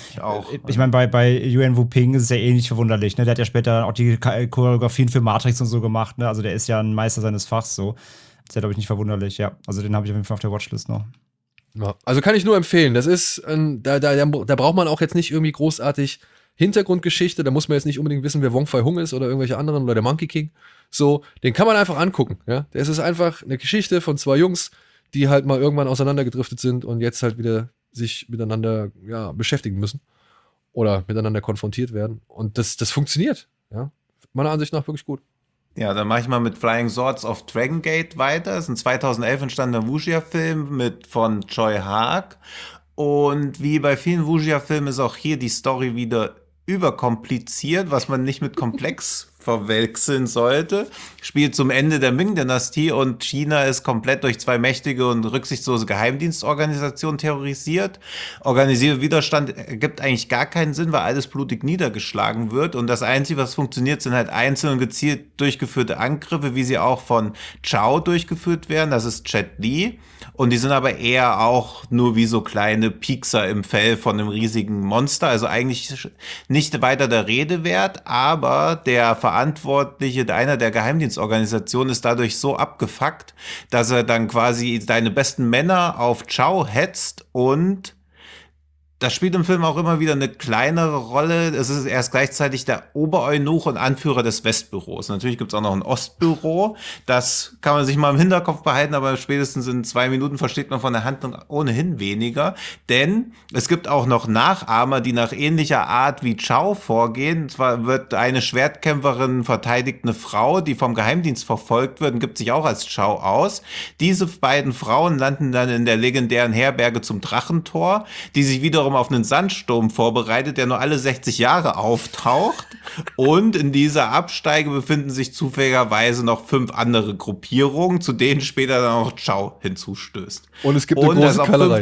bei Yuan Wu-Ping ist es ja ähnlich verwunderlich. Ne? Der hat ja später auch die Choreografien für Matrix und so gemacht. Ne? Also der ist ja ein Meister seines Fachs so. Das ist ja, glaube ich, nicht verwunderlich. Ja, also den habe ich auf jeden Fall auf der Watchlist noch. Ja, also kann ich nur empfehlen. Das ist, da braucht man auch jetzt nicht irgendwie großartig Hintergrundgeschichte. Da muss man jetzt nicht unbedingt wissen, wer Wong Fei-Hung ist oder irgendwelche anderen oder der Monkey King. So, den kann man einfach angucken. Ja, das ist einfach eine Geschichte von zwei Jungs, die halt mal irgendwann auseinandergedriftet sind und jetzt halt wieder sich miteinander beschäftigen müssen oder miteinander konfrontiert werden. Und das funktioniert. Ja, meiner Ansicht nach wirklich gut. Ja, dann mache ich mal mit Flying Swords of Dragon Gate weiter. Das ist ein 2011 entstandener Wuxia-Film von Choi Haag. Und wie bei vielen Wuxia-Filmen ist auch hier die Story wieder überkompliziert, was man nicht mit komplex verwechseln sollte. Spielt zum Ende der Ming-Dynastie und China ist komplett durch zwei mächtige und rücksichtslose Geheimdienstorganisationen terrorisiert. Organisierter Widerstand ergibt eigentlich gar keinen Sinn, weil alles blutig niedergeschlagen wird und das Einzige, was funktioniert, sind halt einzelne und gezielt durchgeführte Angriffe, wie sie auch von Chow durchgeführt werden. Das ist Jet Li. Und die sind aber eher auch nur wie so kleine Piekser im Fell von einem riesigen Monster. Also eigentlich nicht weiter der Rede wert, aber der Verantwortliche einer der Geheimdienstorganisationen ist dadurch so abgefuckt, dass er dann quasi seine besten Männer auf Chow hetzt und das spielt im Film auch immer wieder eine kleinere Rolle. Es ist erst gleichzeitig der Obereunuch und Anführer des Westbüros. Natürlich gibt es auch noch ein Ostbüro. Das kann man sich mal im Hinterkopf behalten, aber spätestens in 2 Minuten versteht man von der Handlung ohnehin weniger. Denn es gibt auch noch Nachahmer, die nach ähnlicher Art wie Chow vorgehen. Zwar wird eine Schwertkämpferin verteidigt eine Frau, die vom Geheimdienst verfolgt wird und gibt sich auch als Chow aus. Diese beiden Frauen landen dann in der legendären Herberge zum Drachentor, die sich wiederum auf einen Sandsturm vorbereitet, der nur alle 60 Jahre auftaucht. Und in dieser Absteige befinden sich zufälligerweise noch 5 andere Gruppierungen, zu denen später dann auch Chow hinzustößt. Und es gibt eine große Kallerei.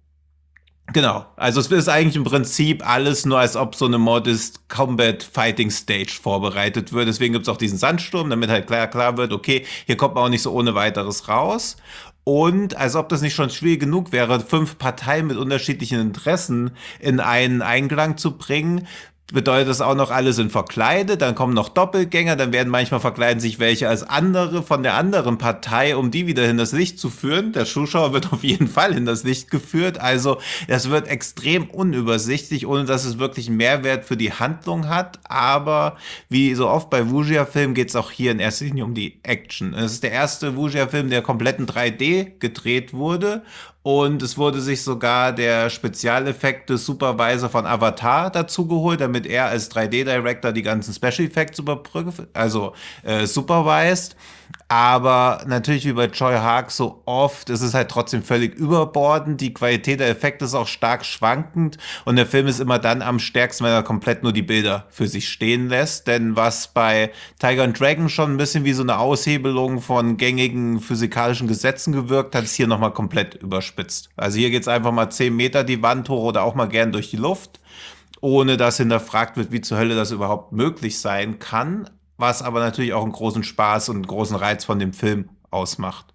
Genau, also es ist eigentlich im Prinzip alles nur, als ob so eine Modest Combat Fighting Stage vorbereitet wird. Deswegen gibt es auch diesen Sandsturm, damit halt klar wird, okay, hier kommt man auch nicht so ohne weiteres raus. Und als ob das nicht schon schwierig genug wäre, 5 Parteien mit unterschiedlichen Interessen in einen Einklang zu bringen, bedeutet das auch noch, alle sind verkleidet, dann kommen noch Doppelgänger, dann werden manchmal verkleiden sich welche als andere von der anderen Partei, um die wieder hinters Licht zu führen. Der Zuschauer wird auf jeden Fall hinters Licht geführt, also das wird extrem unübersichtlich, ohne dass es wirklich einen Mehrwert für die Handlung hat, aber wie so oft bei Wuxia-Filmen geht es auch hier in erster Linie um die Action. Es ist der erste Wuxia-Film, der komplett in 3D gedreht wurde. Und es wurde sich sogar der Spezialeffekte-Supervisor von Avatar dazu geholt, damit er als 3D-Director die ganzen Special Effects überprüft, also supervised. Aber natürlich wie bei Choi Hark so oft, ist es halt trotzdem völlig überbordend. Die Qualität der Effekte ist auch stark schwankend. Und der Film ist immer dann am stärksten, wenn er komplett nur die Bilder für sich stehen lässt. Denn was bei Tiger and Dragon schon ein bisschen wie so eine Aushebelung von gängigen physikalischen Gesetzen gewirkt hat, ist hier nochmal komplett überspitzt. Also hier geht's einfach mal 10 Meter die Wand hoch oder auch mal gern durch die Luft, ohne dass hinterfragt wird, wie zur Hölle das überhaupt möglich sein kann. Was aber natürlich auch einen großen Spaß und einen großen Reiz von dem Film ausmacht.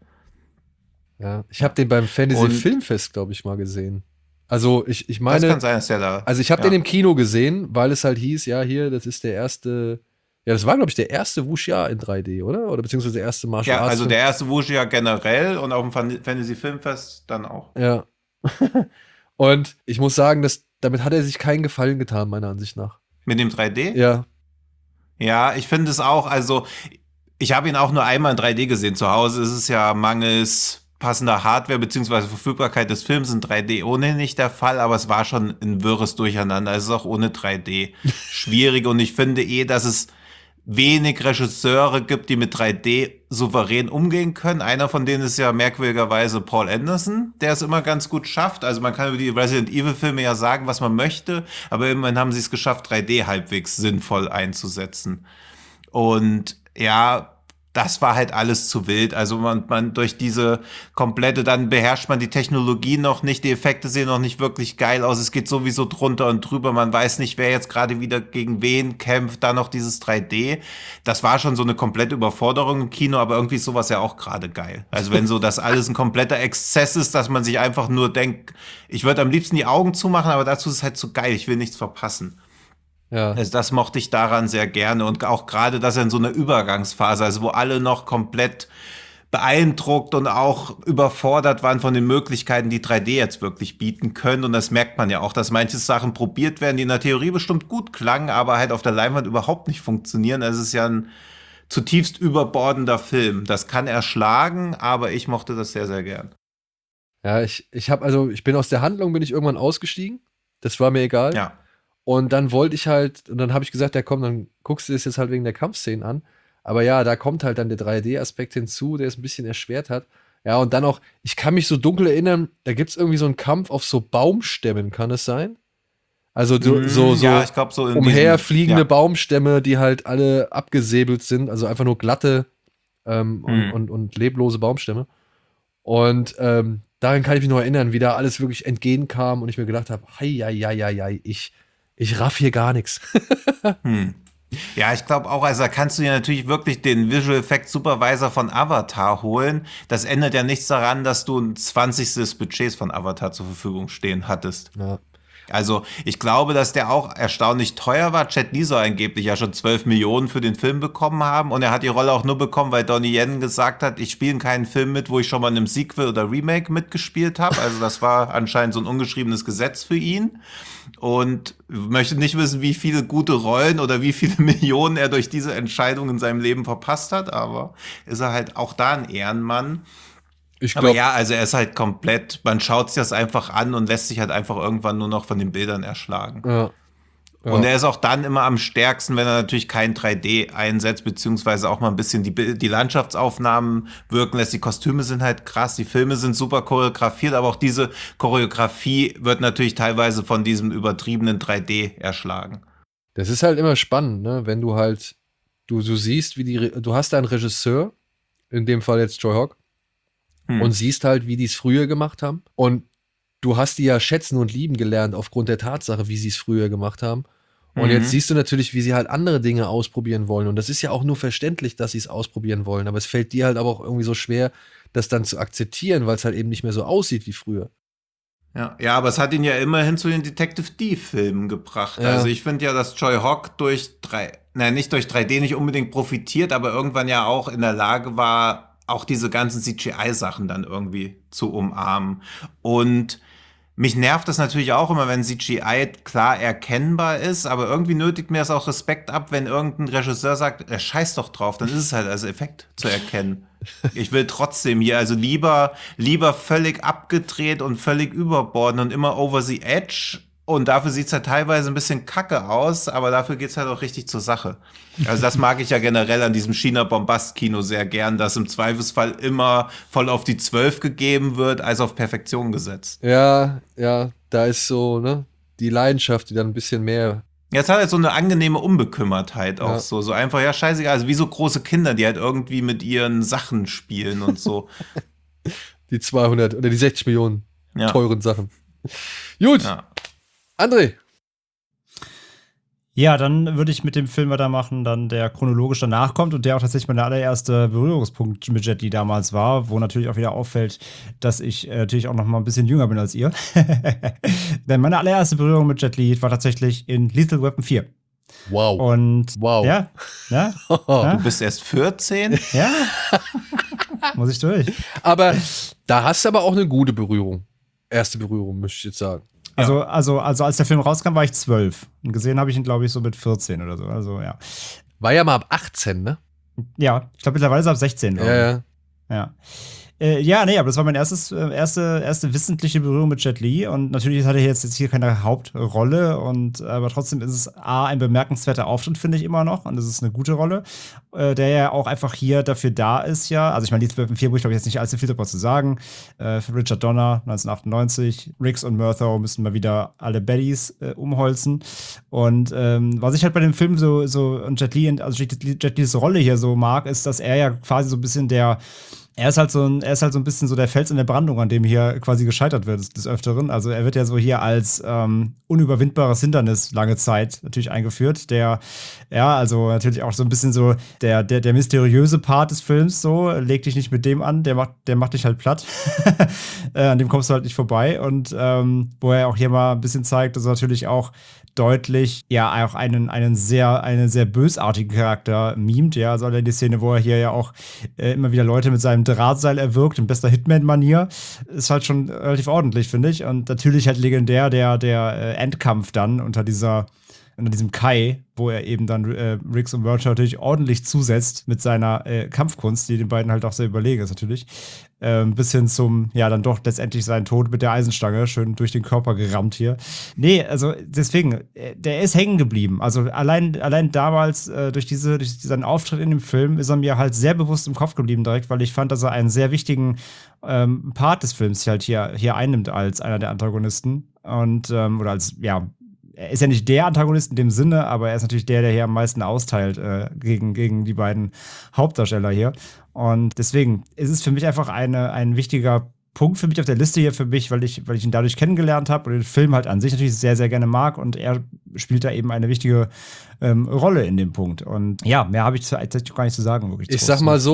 Ja, ich habe den beim Fantasy Filmfest, glaube ich, mal gesehen. Also ich meine, das kann sein, dass der da. Also ich habe den im Kino gesehen, weil es halt hieß, ja hier, das ist der erste, ja das war glaube ich der erste Wuxia in 3D, oder? Oder beziehungsweise der erste Martial Arts. Ja, also der erste Wuxia generell und auf dem Fantasy Filmfest dann auch. Ja. Und ich muss sagen, damit hat er sich keinen Gefallen getan, meiner Ansicht nach. Mit dem 3D? Ja. Ja, ich finde es auch, also ich habe ihn auch nur einmal in 3D gesehen. Zu Hause ist es ja mangels passender Hardware beziehungsweise Verfügbarkeit des Films in 3D ohnehin nicht der Fall, aber es war schon ein wirres Durcheinander. Es ist auch ohne 3D schwierig und ich finde dass es wenig Regisseure gibt, die mit 3D souverän umgehen können. Einer von denen ist ja merkwürdigerweise Paul Anderson, der es immer ganz gut schafft. Also man kann über die Resident Evil Filme ja sagen, was man möchte, aber immerhin haben sie es geschafft, 3D halbwegs sinnvoll einzusetzen. Und ja, das war halt alles zu wild. Also man durch diese komplette, dann beherrscht man die Technologie noch nicht, die Effekte sehen noch nicht wirklich geil aus, es geht sowieso drunter und drüber, man weiß nicht, wer jetzt gerade wieder gegen wen kämpft, dann noch dieses 3D. Das war schon so eine komplette Überforderung im Kino, aber irgendwie ist sowas ja auch gerade geil. Also wenn so das alles ein kompletter Exzess ist, dass man sich einfach nur denkt, ich würde am liebsten die Augen zumachen, aber dazu ist es halt zu geil, ich will nichts verpassen. Ja. Also das mochte ich daran sehr gerne und auch gerade, dass er in so einer Übergangsphase, also wo alle noch komplett beeindruckt und auch überfordert waren von den Möglichkeiten, die 3D jetzt wirklich bieten können. Und das merkt man ja auch, dass manche Sachen probiert werden, die in der Theorie bestimmt gut klangen, aber halt auf der Leinwand überhaupt nicht funktionieren. Also es ist ja ein zutiefst überbordender Film. Das kann erschlagen, aber ich mochte das sehr, sehr gern. Ja, ich bin aus der Handlung irgendwann ausgestiegen. Das war mir egal. Ja. Und dann wollte ich halt, und dann habe ich gesagt, ja komm, dann guckst du das jetzt halt wegen der Kampfszenen an. Aber ja, da kommt halt dann der 3D-Aspekt hinzu, der es ein bisschen erschwert hat. Ja, und dann auch, ich kann mich so dunkel erinnern, da gibt es irgendwie so einen Kampf auf so Baumstämmen, kann es sein? Also ja, ich glaub, so in umherfliegende Baumstämme, die halt alle abgesäbelt sind, also einfach nur glatte und leblose Baumstämme. Und daran kann ich mich noch erinnern, wie da alles wirklich entgegenkam und ich mir gedacht habe, hei, ich raff hier gar nichts. Ja, ich glaube auch, also da kannst du ja natürlich wirklich den Visual Effect Supervisor von Avatar holen. Das ändert ja nichts daran, dass du ein 20. Budgets von Avatar zur Verfügung stehen hattest. Ja. Also ich glaube, dass der auch erstaunlich teuer war. Jet Li soll angeblich ja schon 12 Millionen für den Film bekommen haben. Und er hat die Rolle auch nur bekommen, weil Donnie Yen gesagt hat, ich spiele in keinen Film mit, wo ich schon mal in einem Sequel oder Remake mitgespielt habe. Also das war anscheinend so ein ungeschriebenes Gesetz für ihn. Und möchte nicht wissen, wie viele gute Rollen oder wie viele Millionen er durch diese Entscheidung in seinem Leben verpasst hat. Aber ist er halt auch da ein Ehrenmann. Ich Aber glaube, ja, also er ist halt komplett, man schaut sich das einfach an und lässt sich halt einfach irgendwann nur noch von den Bildern erschlagen. ja. Und er ist auch dann immer am stärksten, wenn er natürlich kein 3D einsetzt, beziehungsweise auch mal ein bisschen die Landschaftsaufnahmen wirken lässt. Die Kostüme sind halt krass, die Filme sind super choreografiert, aber auch diese Choreografie wird natürlich teilweise von diesem übertriebenen 3D erschlagen. Das ist halt immer spannend, ne? Wenn du halt, du siehst, du hast einen Regisseur, in dem Fall jetzt Joy Hawk, und siehst halt, wie die es früher gemacht haben. Und du hast die ja schätzen und lieben gelernt aufgrund der Tatsache, wie sie es früher gemacht haben. Und jetzt siehst du natürlich, wie sie halt andere Dinge ausprobieren wollen. Und das ist ja auch nur verständlich, dass sie es ausprobieren wollen. Aber es fällt dir halt aber auch irgendwie so schwer, das dann zu akzeptieren, weil es halt eben nicht mehr so aussieht wie früher. Ja, aber es hat ihn ja immerhin zu den Detective D-Filmen gebracht. Ja. Also ich finde ja, dass Joy Hawk nicht durch 3D nicht unbedingt profitiert, aber irgendwann ja auch in der Lage war, auch diese ganzen CGI-Sachen dann irgendwie zu umarmen. Und mich nervt das natürlich auch immer, wenn CGI klar erkennbar ist, aber irgendwie nötigt mir das auch Respekt ab, wenn irgendein Regisseur sagt, scheiß doch drauf, dann ist es halt als Effekt zu erkennen. Ich will trotzdem hier, also lieber völlig abgedreht und völlig überbordend und immer over the edge. Und dafür sieht es halt teilweise ein bisschen kacke aus, aber dafür geht es halt auch richtig zur Sache. Also das mag ich ja generell an diesem China-Bombast-Kino sehr gern, dass im Zweifelsfall immer voll auf die 12 gegeben wird, als auf Perfektion gesetzt. Ja, da ist so, ne, die Leidenschaft, die dann ein bisschen mehr. Jetzt hat halt so eine angenehme Unbekümmertheit auch Ja. so einfach, ja scheißegal, also wie so große Kinder, die halt irgendwie mit ihren Sachen spielen und so. Die 200 oder die 60 Millionen Ja. teuren Sachen. Gut, Ja. André. Ja, dann würde ich mit dem Film weitermachen, dann der chronologisch danach kommt und der auch tatsächlich mein allererster Berührungspunkt mit Jet Li damals war, wo natürlich auch wieder auffällt, dass ich natürlich auch noch mal ein bisschen jünger bin als ihr. Denn meine allererste Berührung mit Jet Li war tatsächlich in Lethal Weapon 4. Wow. Und Wow. ja, Du bist erst 14? ja, muss ich durch. Aber da hast du aber auch eine gute Berührung. Erste Berührung, möchte ich jetzt sagen. Also als der Film rauskam, war ich 12. Und gesehen habe ich ihn, glaube ich, so mit 14 oder so. Also, ja. War ja mal ab 18, ne? Ja, ich glaube, mittlerweile ist er ab 16. glaub ich. Ja. Ja. Aber das war meine erste wissentliche Berührung mit Jet Li. Und natürlich hat er jetzt hier keine Hauptrolle. Aber trotzdem ist es ein bemerkenswerter Auftritt, finde ich immer noch. Und es ist eine gute Rolle, der ja auch einfach hier dafür da ist, ja. Also ich meine, Lethal Weapon 4 muss ich, glaube ich, jetzt nicht allzu viel darüber zu sagen. Für Richard Donner, 1998. Riggs und Murtaugh müssen mal wieder alle Baddies umholzen. Und was ich halt bei dem Film so und Jet Lis Rolle hier so mag, ist, dass er ja quasi so ein bisschen er ist halt so ein bisschen so der Fels in der Brandung, an dem hier quasi gescheitert wird des Öfteren. Also er wird ja so hier als unüberwindbares Hindernis lange Zeit natürlich eingeführt. Also natürlich auch so ein bisschen so der mysteriöse Part des Films so, leg dich nicht mit dem an, der macht dich halt platt. An dem kommst du halt nicht vorbei. Und wo er auch hier mal ein bisschen zeigt, dass er natürlich auch deutlich ja auch einen sehr bösartigen Charakter mimt, ja, also die Szene, wo er hier ja auch immer wieder Leute mit seinem Drahtseil erwürgt, in bester Hitman-Manier, ist halt schon relativ ordentlich, finde ich. Und natürlich halt legendär der Endkampf dann unter diesem Kai, wo er eben dann Riggs und Murtaugh natürlich ordentlich zusetzt mit seiner Kampfkunst, die den beiden halt auch sehr überlegen ist natürlich. Bis hin zum, ja, dann doch letztendlich seinen Tod mit der Eisenstange, schön durch den Körper gerammt hier. Nee, also deswegen, der ist hängen geblieben. Also allein damals durch seinen Auftritt in dem Film ist er mir halt sehr bewusst im Kopf geblieben direkt, weil ich fand, dass er einen sehr wichtigen Part des Films halt hier einnimmt als einer der Antagonisten. Und, oder als, ja, er ist ja nicht der Antagonist in dem Sinne, aber er ist natürlich der hier am meisten austeilt gegen die beiden Hauptdarsteller hier. Und deswegen ist es für mich einfach ein wichtiger Punkt für mich auf der Liste hier für mich, weil ich ihn dadurch kennengelernt habe und den Film halt an sich natürlich sehr, sehr gerne mag und er spielt da eben eine wichtige Rolle in dem Punkt. Und ja, mehr habe ich tatsächlich gar nicht zu sagen. Wirklich. Ich sag mal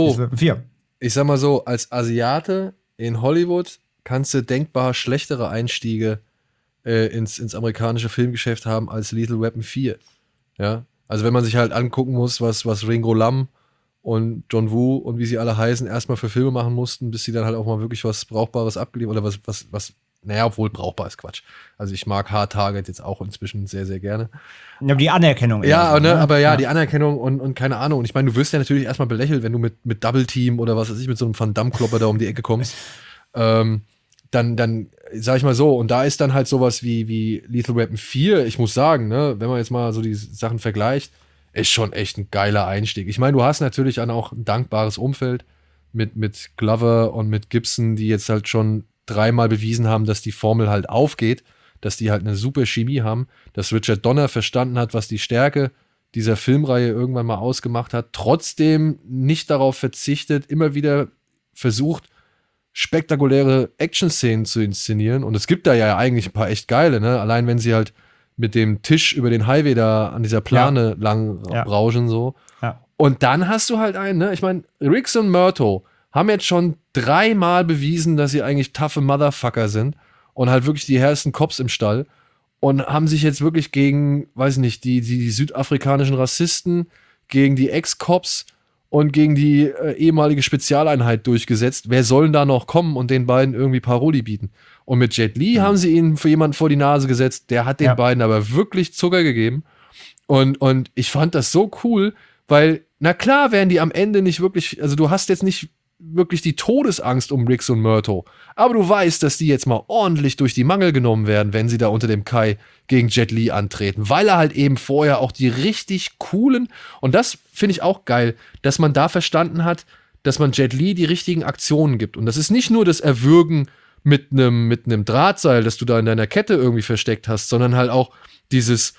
so, als Asiate in Hollywood kannst du denkbar schlechtere Einstiege ins amerikanische Filmgeschäft haben als Lethal Weapon 4. Ja, also wenn man sich halt angucken muss, was Ringo Lam und John Woo und wie sie alle heißen, erstmal für Filme machen mussten, bis sie dann halt auch mal wirklich was Brauchbares abgeliefert oder was naja, obwohl brauchbar ist Quatsch. Also ich mag Hard Target jetzt auch inzwischen sehr, sehr gerne. Ja, die Anerkennung. Ja, ne? Aber ja, die Anerkennung und keine Ahnung. Und ich meine, du wirst ja natürlich erstmal belächelt, wenn du mit Double Team oder was weiß ich, mit so einem Van Damme-Klopper da um die Ecke kommst. Dann sag ich mal so, und da ist dann halt sowas wie Lethal Weapon 4, ich muss sagen, ne, wenn man jetzt mal so die Sachen vergleicht, ist schon echt ein geiler Einstieg. Ich meine, du hast natürlich auch ein dankbares Umfeld mit Glover und mit Gibson, die jetzt halt schon 3-mal bewiesen haben, dass die Formel halt aufgeht, dass die halt eine super Chemie haben, dass Richard Donner verstanden hat, was die Stärke dieser Filmreihe irgendwann mal ausgemacht hat, trotzdem nicht darauf verzichtet, immer wieder versucht, spektakuläre Action-Szenen zu inszenieren. Und es gibt da ja eigentlich ein paar echt geile, ne? Allein wenn sie halt mit dem Tisch über den Highway da an dieser Plane lang rauschen so. Ja. Und dann hast du halt einen, ne? Ich meine, Riggs und Murtaugh haben jetzt schon 3-mal bewiesen, dass sie eigentlich toughe Motherfucker sind und halt wirklich die härtesten Cops im Stall und haben sich jetzt wirklich gegen, weiß nicht, die südafrikanischen Rassisten, gegen die Ex-Cops und gegen die ehemalige Spezialeinheit durchgesetzt. Wer soll denn da noch kommen und den beiden irgendwie Paroli bieten? Und mit Jet Li haben sie ihnen für jemanden vor die Nase gesetzt, der hat den beiden aber wirklich Zucker gegeben. Und ich fand das so cool, weil, na klar, wären die am Ende nicht wirklich, also du hast jetzt nicht wirklich die Todesangst um Riggs und Murtaugh. Aber du weißt, dass die jetzt mal ordentlich durch die Mangel genommen werden, wenn sie da unter dem Kai gegen Jet Li antreten, weil er halt eben vorher auch die richtig coolen, und das finde ich auch geil, dass man da verstanden hat, dass man Jet Li die richtigen Aktionen gibt. Und das ist nicht nur das Erwürgen mit einem Drahtseil, das du da in deiner Kette irgendwie versteckt hast, sondern halt auch dieses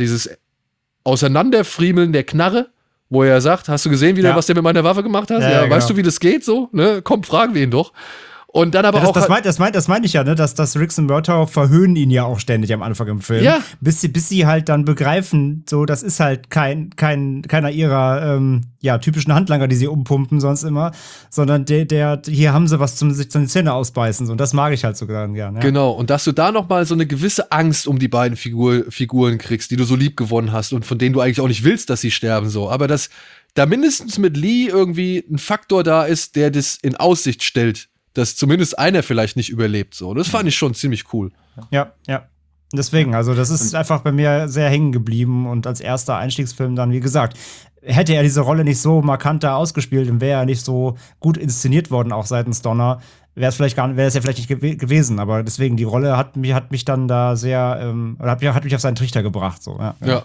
Auseinanderfriemeln der Knarre, wo er sagt, hast du gesehen, was der mit meiner Waffe gemacht hat? Ja, weißt du, wie das geht so? Ne? Komm, fragen wir ihn doch. Und dann aber das meine ich ja, ne? Dass Riggs und Murtaugh verhöhnen ihn ja auch ständig am Anfang im Film. Ja. Bis sie halt dann begreifen, so, das ist halt keiner ihrer typischen Handlanger, die sie umpumpen sonst immer, sondern hier haben sie was zum sich die Zähne ausbeißen. So. Und das mag ich halt so gern. Ja. Genau, und dass du da noch mal so eine gewisse Angst um die beiden Figuren kriegst, die du so lieb gewonnen hast und von denen du eigentlich auch nicht willst, dass sie sterben. So. Aber dass da mindestens mit Lee irgendwie ein Faktor da ist, der das in Aussicht stellt, dass zumindest einer vielleicht nicht überlebt. So. Das fand ich schon ziemlich cool. Ja. Deswegen, also das ist einfach bei mir sehr hängen geblieben und als erster Einstiegsfilm dann, wie gesagt, hätte er diese Rolle nicht so markant da ausgespielt und wäre er nicht so gut inszeniert worden, auch seitens Donner, wäre es ja vielleicht nicht gewesen. Aber deswegen, die Rolle hat mich dann da sehr, hat mich auf seinen Trichter gebracht. So. Ja.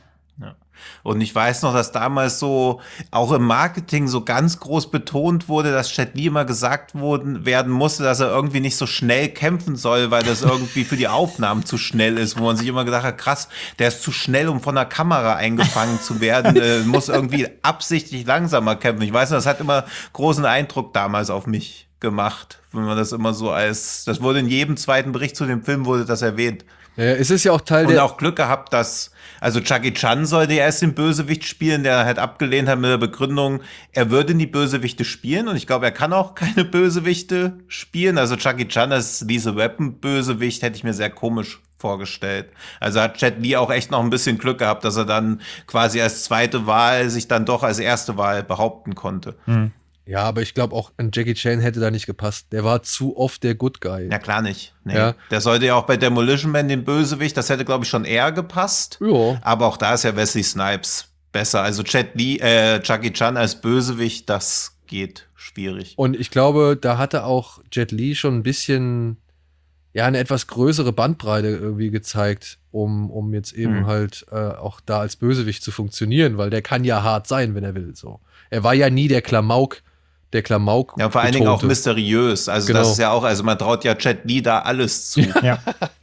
Und ich weiß noch, dass damals so auch im Marketing so ganz groß betont wurde, dass Jet Li immer gesagt werden musste, dass er irgendwie nicht so schnell kämpfen soll, weil das irgendwie für die Aufnahmen zu schnell ist, wo man sich immer gedacht hat, krass, der ist zu schnell, um von der Kamera eingefangen zu werden, muss irgendwie absichtlich langsamer kämpfen. Ich weiß noch, das hat immer großen Eindruck damals auf mich gemacht, wenn man das immer so das wurde in jedem zweiten Bericht zu dem Film wurde das erwähnt. Ja, es ist ja auch Teil und auch Glück gehabt, dass Jackie Chan sollte erst den Bösewicht spielen, der halt abgelehnt hat mit der Begründung, er würde nie Bösewichte spielen und ich glaube, er kann auch keine Bösewichte spielen. Also Jackie Chan als Lethal Weapon Bösewicht hätte ich mir sehr komisch vorgestellt. Also hat Jet Li auch echt noch ein bisschen Glück gehabt, dass er dann quasi als zweite Wahl sich dann doch als erste Wahl behaupten konnte. Ja, aber ich glaube auch, an Jackie Chan hätte da nicht gepasst. Der war zu oft der Good Guy. Ja, klar nicht. Nee. Ja. Der sollte ja auch bei Demolition Man den Bösewicht, das hätte, glaube ich, schon eher gepasst. Ja. Aber auch da ist ja Wesley Snipes besser. Also Jackie Chan als Bösewicht, das geht schwierig. Und ich glaube, da hatte auch Jet Li schon ein bisschen, eine etwas größere Bandbreite irgendwie gezeigt, um jetzt eben halt auch da als Bösewicht zu funktionieren, weil der kann ja hart sein, wenn er will. So. Er war ja nie der Klamauk. Ja, vor allen Dingen auch mysteriös. Also das ist ja auch, also man traut ja Jet Li da alles zu. Ja.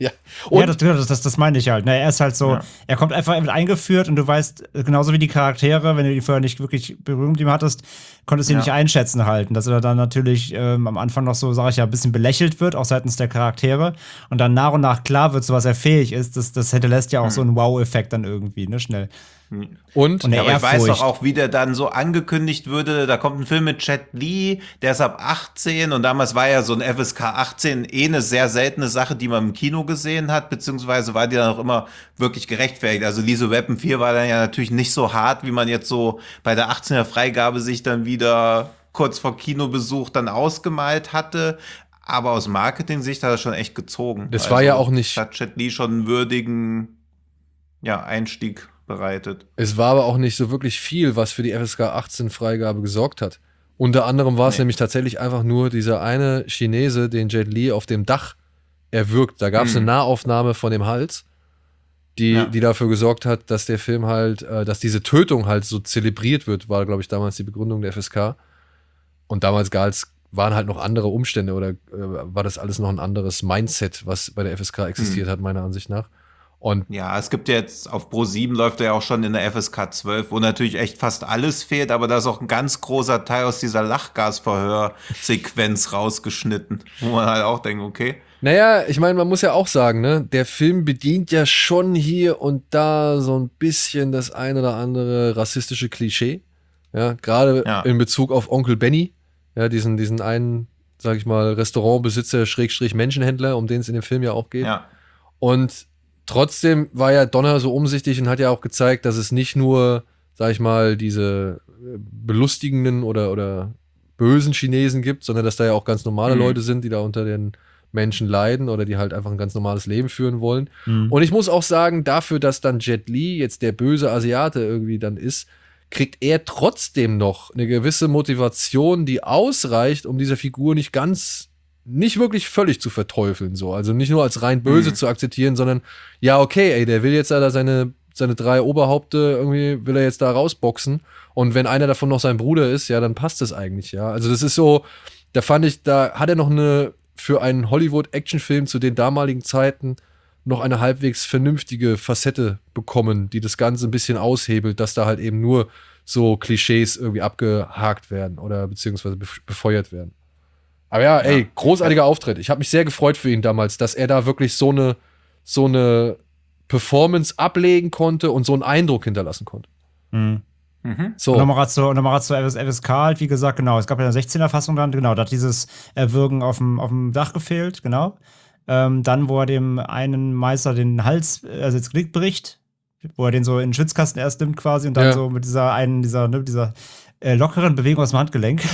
Das meine ich halt. Ne? Er ist halt so, er kommt einfach mit eingeführt und du weißt, genauso wie die Charaktere, wenn du die vorher nicht wirklich Berührung mit ihm hattest, konntest du ihn nicht einschätzen halten, dass er dann natürlich am Anfang noch so, sag ich ja, ein bisschen belächelt wird, auch seitens der Charaktere und dann nach und nach klar wird, zu was er fähig ist, das hinterlässt ja auch so einen Wow-Effekt dann irgendwie, ne, schnell. Und der aber ich weiß Ehrfurcht. doch auch, wie der dann so angekündigt würde, da kommt ein Film mit Jet Li, der ist ab 18 und damals war ja so ein FSK 18 eine sehr seltene Sache, die man im Kino gesehen hat, beziehungsweise war die dann auch immer wirklich gerechtfertigt. Also Lethal Weapon 4 war dann ja natürlich nicht so hart, wie man jetzt so bei der 18er Freigabe sich dann wieder kurz vor Kinobesuch dann ausgemalt hatte. Aber aus Marketing-Sicht hat er schon echt gezogen. Das war ja auch nicht. Hat Jet Li schon einen würdigen Einstieg bereitet. Es war aber auch nicht so wirklich viel, was für die FSK 18 Freigabe gesorgt hat. Unter anderem war es nämlich tatsächlich einfach nur dieser eine Chinese, den Jet Li auf dem Dach erwürgt. Da gab es eine Nahaufnahme von dem Hals, die dafür gesorgt hat, dass der Film halt, dass diese Tötung halt so zelebriert wird, war, glaube ich, damals die Begründung der FSK. Und damals waren halt noch andere Umstände oder war das alles noch ein anderes Mindset, was bei der FSK existiert hat, meiner Ansicht nach. Und ja, es gibt jetzt auf Pro7 läuft er ja auch schon in der FSK 12, wo natürlich echt fast alles fehlt, aber da ist auch ein ganz großer Teil aus dieser Lachgasverhör-Sequenz rausgeschnitten, wo man halt auch denkt, okay. Naja, ich meine, man muss ja auch sagen, ne, der Film bedient ja schon hier und da so ein bisschen das ein oder andere rassistische Klischee. Ja, gerade in Bezug auf Onkel Benny, ja, diesen einen, sag ich mal, Restaurantbesitzer, / Menschenhändler, um den es in dem Film ja auch geht. Ja. Und trotzdem war ja Donner so umsichtig und hat ja auch gezeigt, dass es nicht nur, sag ich mal, diese belustigenden oder bösen Chinesen gibt, sondern dass da ja auch ganz normale Leute sind, die da unter den Menschen leiden oder die halt einfach ein ganz normales Leben führen wollen. Und ich muss auch sagen, dafür, dass dann Jet Li jetzt der böse Asiate irgendwie dann ist, kriegt er trotzdem noch eine gewisse Motivation, die ausreicht, um dieser Figur nicht wirklich völlig zu verteufeln, so. Also nicht nur als rein böse zu akzeptieren, sondern ja, okay, ey, der will jetzt da seine 3 Oberhaupte irgendwie, will er jetzt da rausboxen. Und wenn einer davon noch sein Bruder ist, ja, dann passt das eigentlich, ja. Also das ist so, da hat er noch für einen Hollywood-Actionfilm zu den damaligen Zeiten noch eine halbwegs vernünftige Facette bekommen, die das Ganze ein bisschen aushebelt, dass da halt eben nur so Klischees irgendwie abgehakt werden oder beziehungsweise befeuert werden. Aber ja, ey, großartiger Auftritt. Ich habe mich sehr gefreut für ihn damals, dass er da wirklich so eine Performance ablegen konnte und so einen Eindruck hinterlassen konnte. So. Und nochmal zur FSK halt, wie gesagt, genau. Es gab ja eine 16er-Fassung dann, genau. Da hat dieses Erwürgen auf dem Dach gefehlt, genau. Dann, wo er dem einen Meister den Hals, also das Genick bricht, wo er den so in den Schwitzkasten erst nimmt quasi und dann so mit dieser lockeren Bewegung aus dem Handgelenk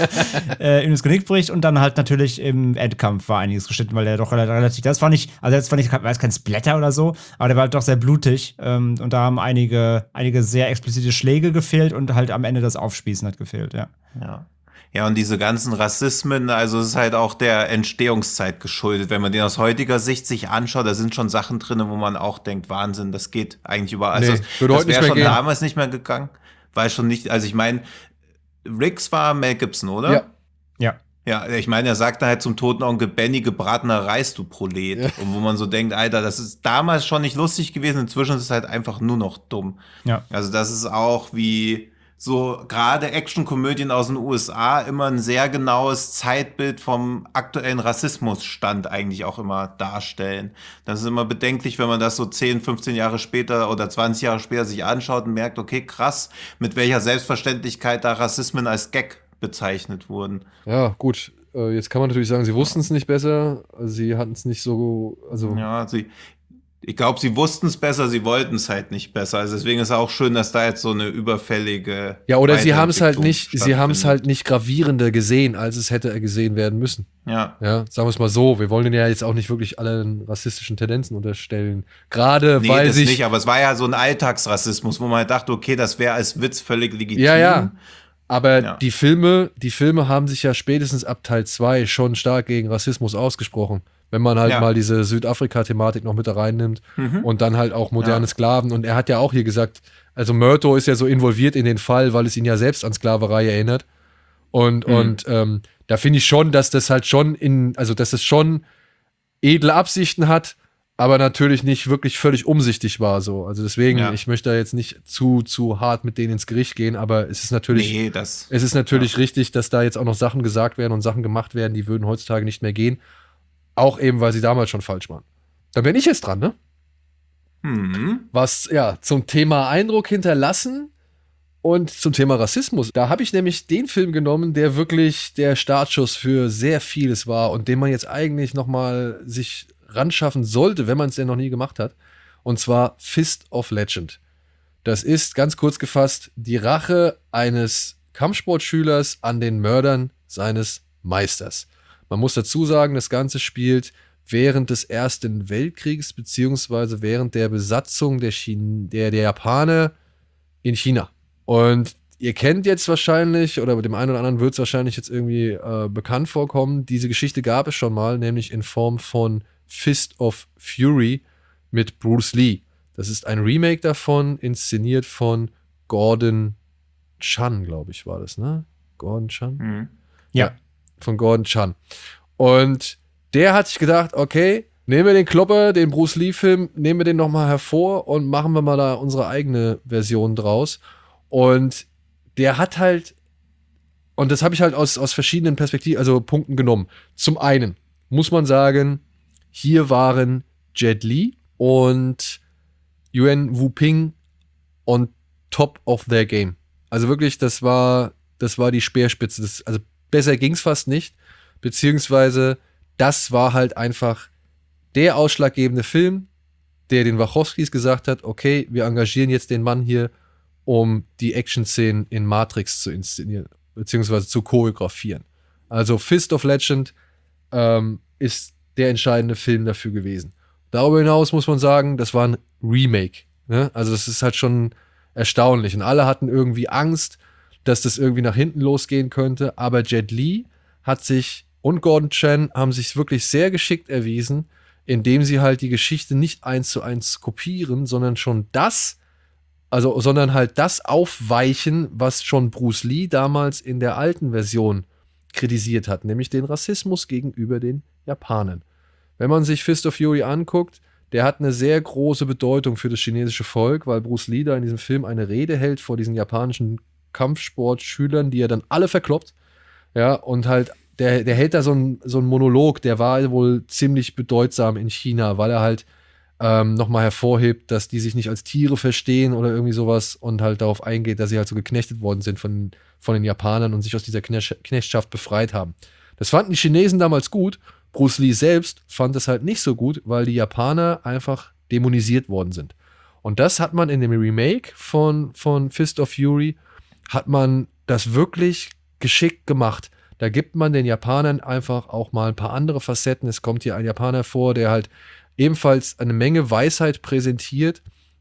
ihm das Genick bricht und dann halt natürlich im Endkampf war einiges geschnitten, weil der doch relativ, das war kein Splatter oder so, aber der war halt doch sehr blutig und da haben einige sehr explizite Schläge gefehlt und halt am Ende das Aufspießen hat gefehlt, ja. Ja, und diese ganzen Rassismen, also es ist halt auch der Entstehungszeit geschuldet. Wenn man den aus heutiger Sicht sich anschaut, da sind schon Sachen drin, wo man auch denkt, Wahnsinn, das geht eigentlich überall. Also das wäre schon damals nicht mehr gegangen. War schon nicht, also ich meine, Riggs war Mel Gibson, oder? Ja. Ja, ich meine, er sagte halt zum toten Onkel Benny, gebratener Reis, du Prolet. Ja. Und wo man so denkt, Alter, das ist damals schon nicht lustig gewesen, inzwischen ist es halt einfach nur noch dumm. Ja. Also das ist auch wie so gerade Actionkomödien aus den USA immer ein sehr genaues Zeitbild vom aktuellen Rassismusstand eigentlich auch immer darstellen. Das ist immer bedenklich, wenn man das so 10, 15 Jahre später oder 20 Jahre später sich anschaut und merkt, okay, krass, mit welcher Selbstverständlichkeit da Rassismen als Gag bezeichnet wurden. Ja, gut. Jetzt kann man natürlich sagen, sie wussten es nicht besser, sie hatten es nicht so, also... Ja, ich glaube, sie wussten es besser, sie wollten es halt nicht besser. Also deswegen ist es auch schön, dass da jetzt so eine überfällige. Ja, oder sie haben es halt nicht gravierender gesehen, als es hätte gesehen werden müssen. Ja. Ja, sagen wir es mal so. Wir wollen ja jetzt auch nicht wirklich allen rassistischen Tendenzen unterstellen. Gerade weil das nicht, aber es war ja so ein Alltagsrassismus, wo man halt dachte, okay, das wäre als Witz völlig legitim. Ja. Aber die Filme haben sich ja spätestens ab Teil 2 schon stark gegen Rassismus ausgesprochen. Wenn man halt mal diese Südafrika-Thematik noch mit da reinnimmt und dann halt auch moderne Sklaven. Und er hat ja auch hier gesagt, also Murto ist ja so involviert in den Fall, weil es ihn ja selbst an Sklaverei erinnert. Und da finde ich schon, dass das halt schon dass es schon edle Absichten hat, aber natürlich nicht wirklich völlig umsichtig war so. Also deswegen, Ja. ich möchte da jetzt nicht zu hart mit denen ins Gericht gehen, aber es ist natürlich, richtig, dass da jetzt auch noch Sachen gesagt werden und Sachen gemacht werden, die würden heutzutage nicht mehr gehen. Auch eben, weil sie damals schon falsch waren. Dann bin ich jetzt dran, ne? Was, ja, zum Thema Eindruck hinterlassen und zum Thema Rassismus. Da habe ich nämlich den Film genommen, der wirklich der Startschuss für sehr vieles war und den man jetzt eigentlich nochmal sich ranschaffen sollte, wenn man es denn noch nie gemacht hat. Und zwar Fist of Legend. Das ist, ganz kurz gefasst, die Rache eines Kampfsportschülers an den Mördern seines Meisters. Man muss dazu sagen, das Ganze spielt während des Ersten Weltkriegs beziehungsweise während der Besatzung der Japaner in China. Und ihr kennt jetzt wahrscheinlich, oder dem einen oder anderen wird es wahrscheinlich jetzt irgendwie bekannt vorkommen, diese Geschichte gab es schon mal, nämlich in Form von Fist of Fury mit Bruce Lee. Das ist ein Remake davon, inszeniert von Gordon Chan, glaube ich, war das, ne? Gordon Chan? Ja. Von Gordon Chan. Und der hat sich gedacht, okay, nehmen wir den Klopper, den Bruce Lee-Film, nehmen wir den nochmal hervor und machen wir mal da unsere eigene Version draus. Und der hat halt, und das habe ich halt aus verschiedenen Perspektiven, also Punkten genommen. Zum einen muss man sagen, hier waren Jet Li und Yuen Woo-ping on top of their game. Also wirklich, das war die Speerspitze. Also besser ging's fast nicht. Beziehungsweise das war halt einfach der ausschlaggebende Film, der den Wachowskis gesagt hat, okay, wir engagieren jetzt den Mann hier, um die Action-Szenen in Matrix zu inszenieren, beziehungsweise zu choreografieren. Also Fist of Legend ist der entscheidende Film dafür gewesen. Darüber hinaus muss man sagen, das war ein Remake. Ne? Also das ist halt schon erstaunlich. Und alle hatten irgendwie Angst, dass das irgendwie nach hinten losgehen könnte. Aber Jet Li hat sich und Gordon Chan haben sich wirklich sehr geschickt erwiesen, indem sie halt die Geschichte nicht 1:1 kopieren, sondern halt das aufweichen, was schon Bruce Lee damals in der alten Version kritisiert hat, nämlich den Rassismus gegenüber den Japanern. Wenn man sich Fist of Fury anguckt, der hat eine sehr große Bedeutung für das chinesische Volk, weil Bruce Lee da in diesem Film eine Rede hält vor diesen japanischen Kampfsportschülern, die er dann alle verkloppt. Ja, und halt, der hält da so einen Monolog, der war wohl ziemlich bedeutsam in China, weil er halt nochmal hervorhebt, dass die sich nicht als Tiere verstehen oder irgendwie sowas und halt darauf eingeht, dass sie halt so geknechtet worden sind von den Japanern und sich aus dieser Knechtschaft befreit haben. Das fanden die Chinesen damals gut. Bruce Lee selbst fand es halt nicht so gut, weil die Japaner einfach dämonisiert worden sind. Und das hat man in dem Remake von Fist of Fury, hat man das wirklich geschickt gemacht. Da gibt man den Japanern einfach auch mal ein paar andere Facetten. Es kommt hier ein Japaner vor, der halt ebenfalls eine Menge Weisheit präsentiert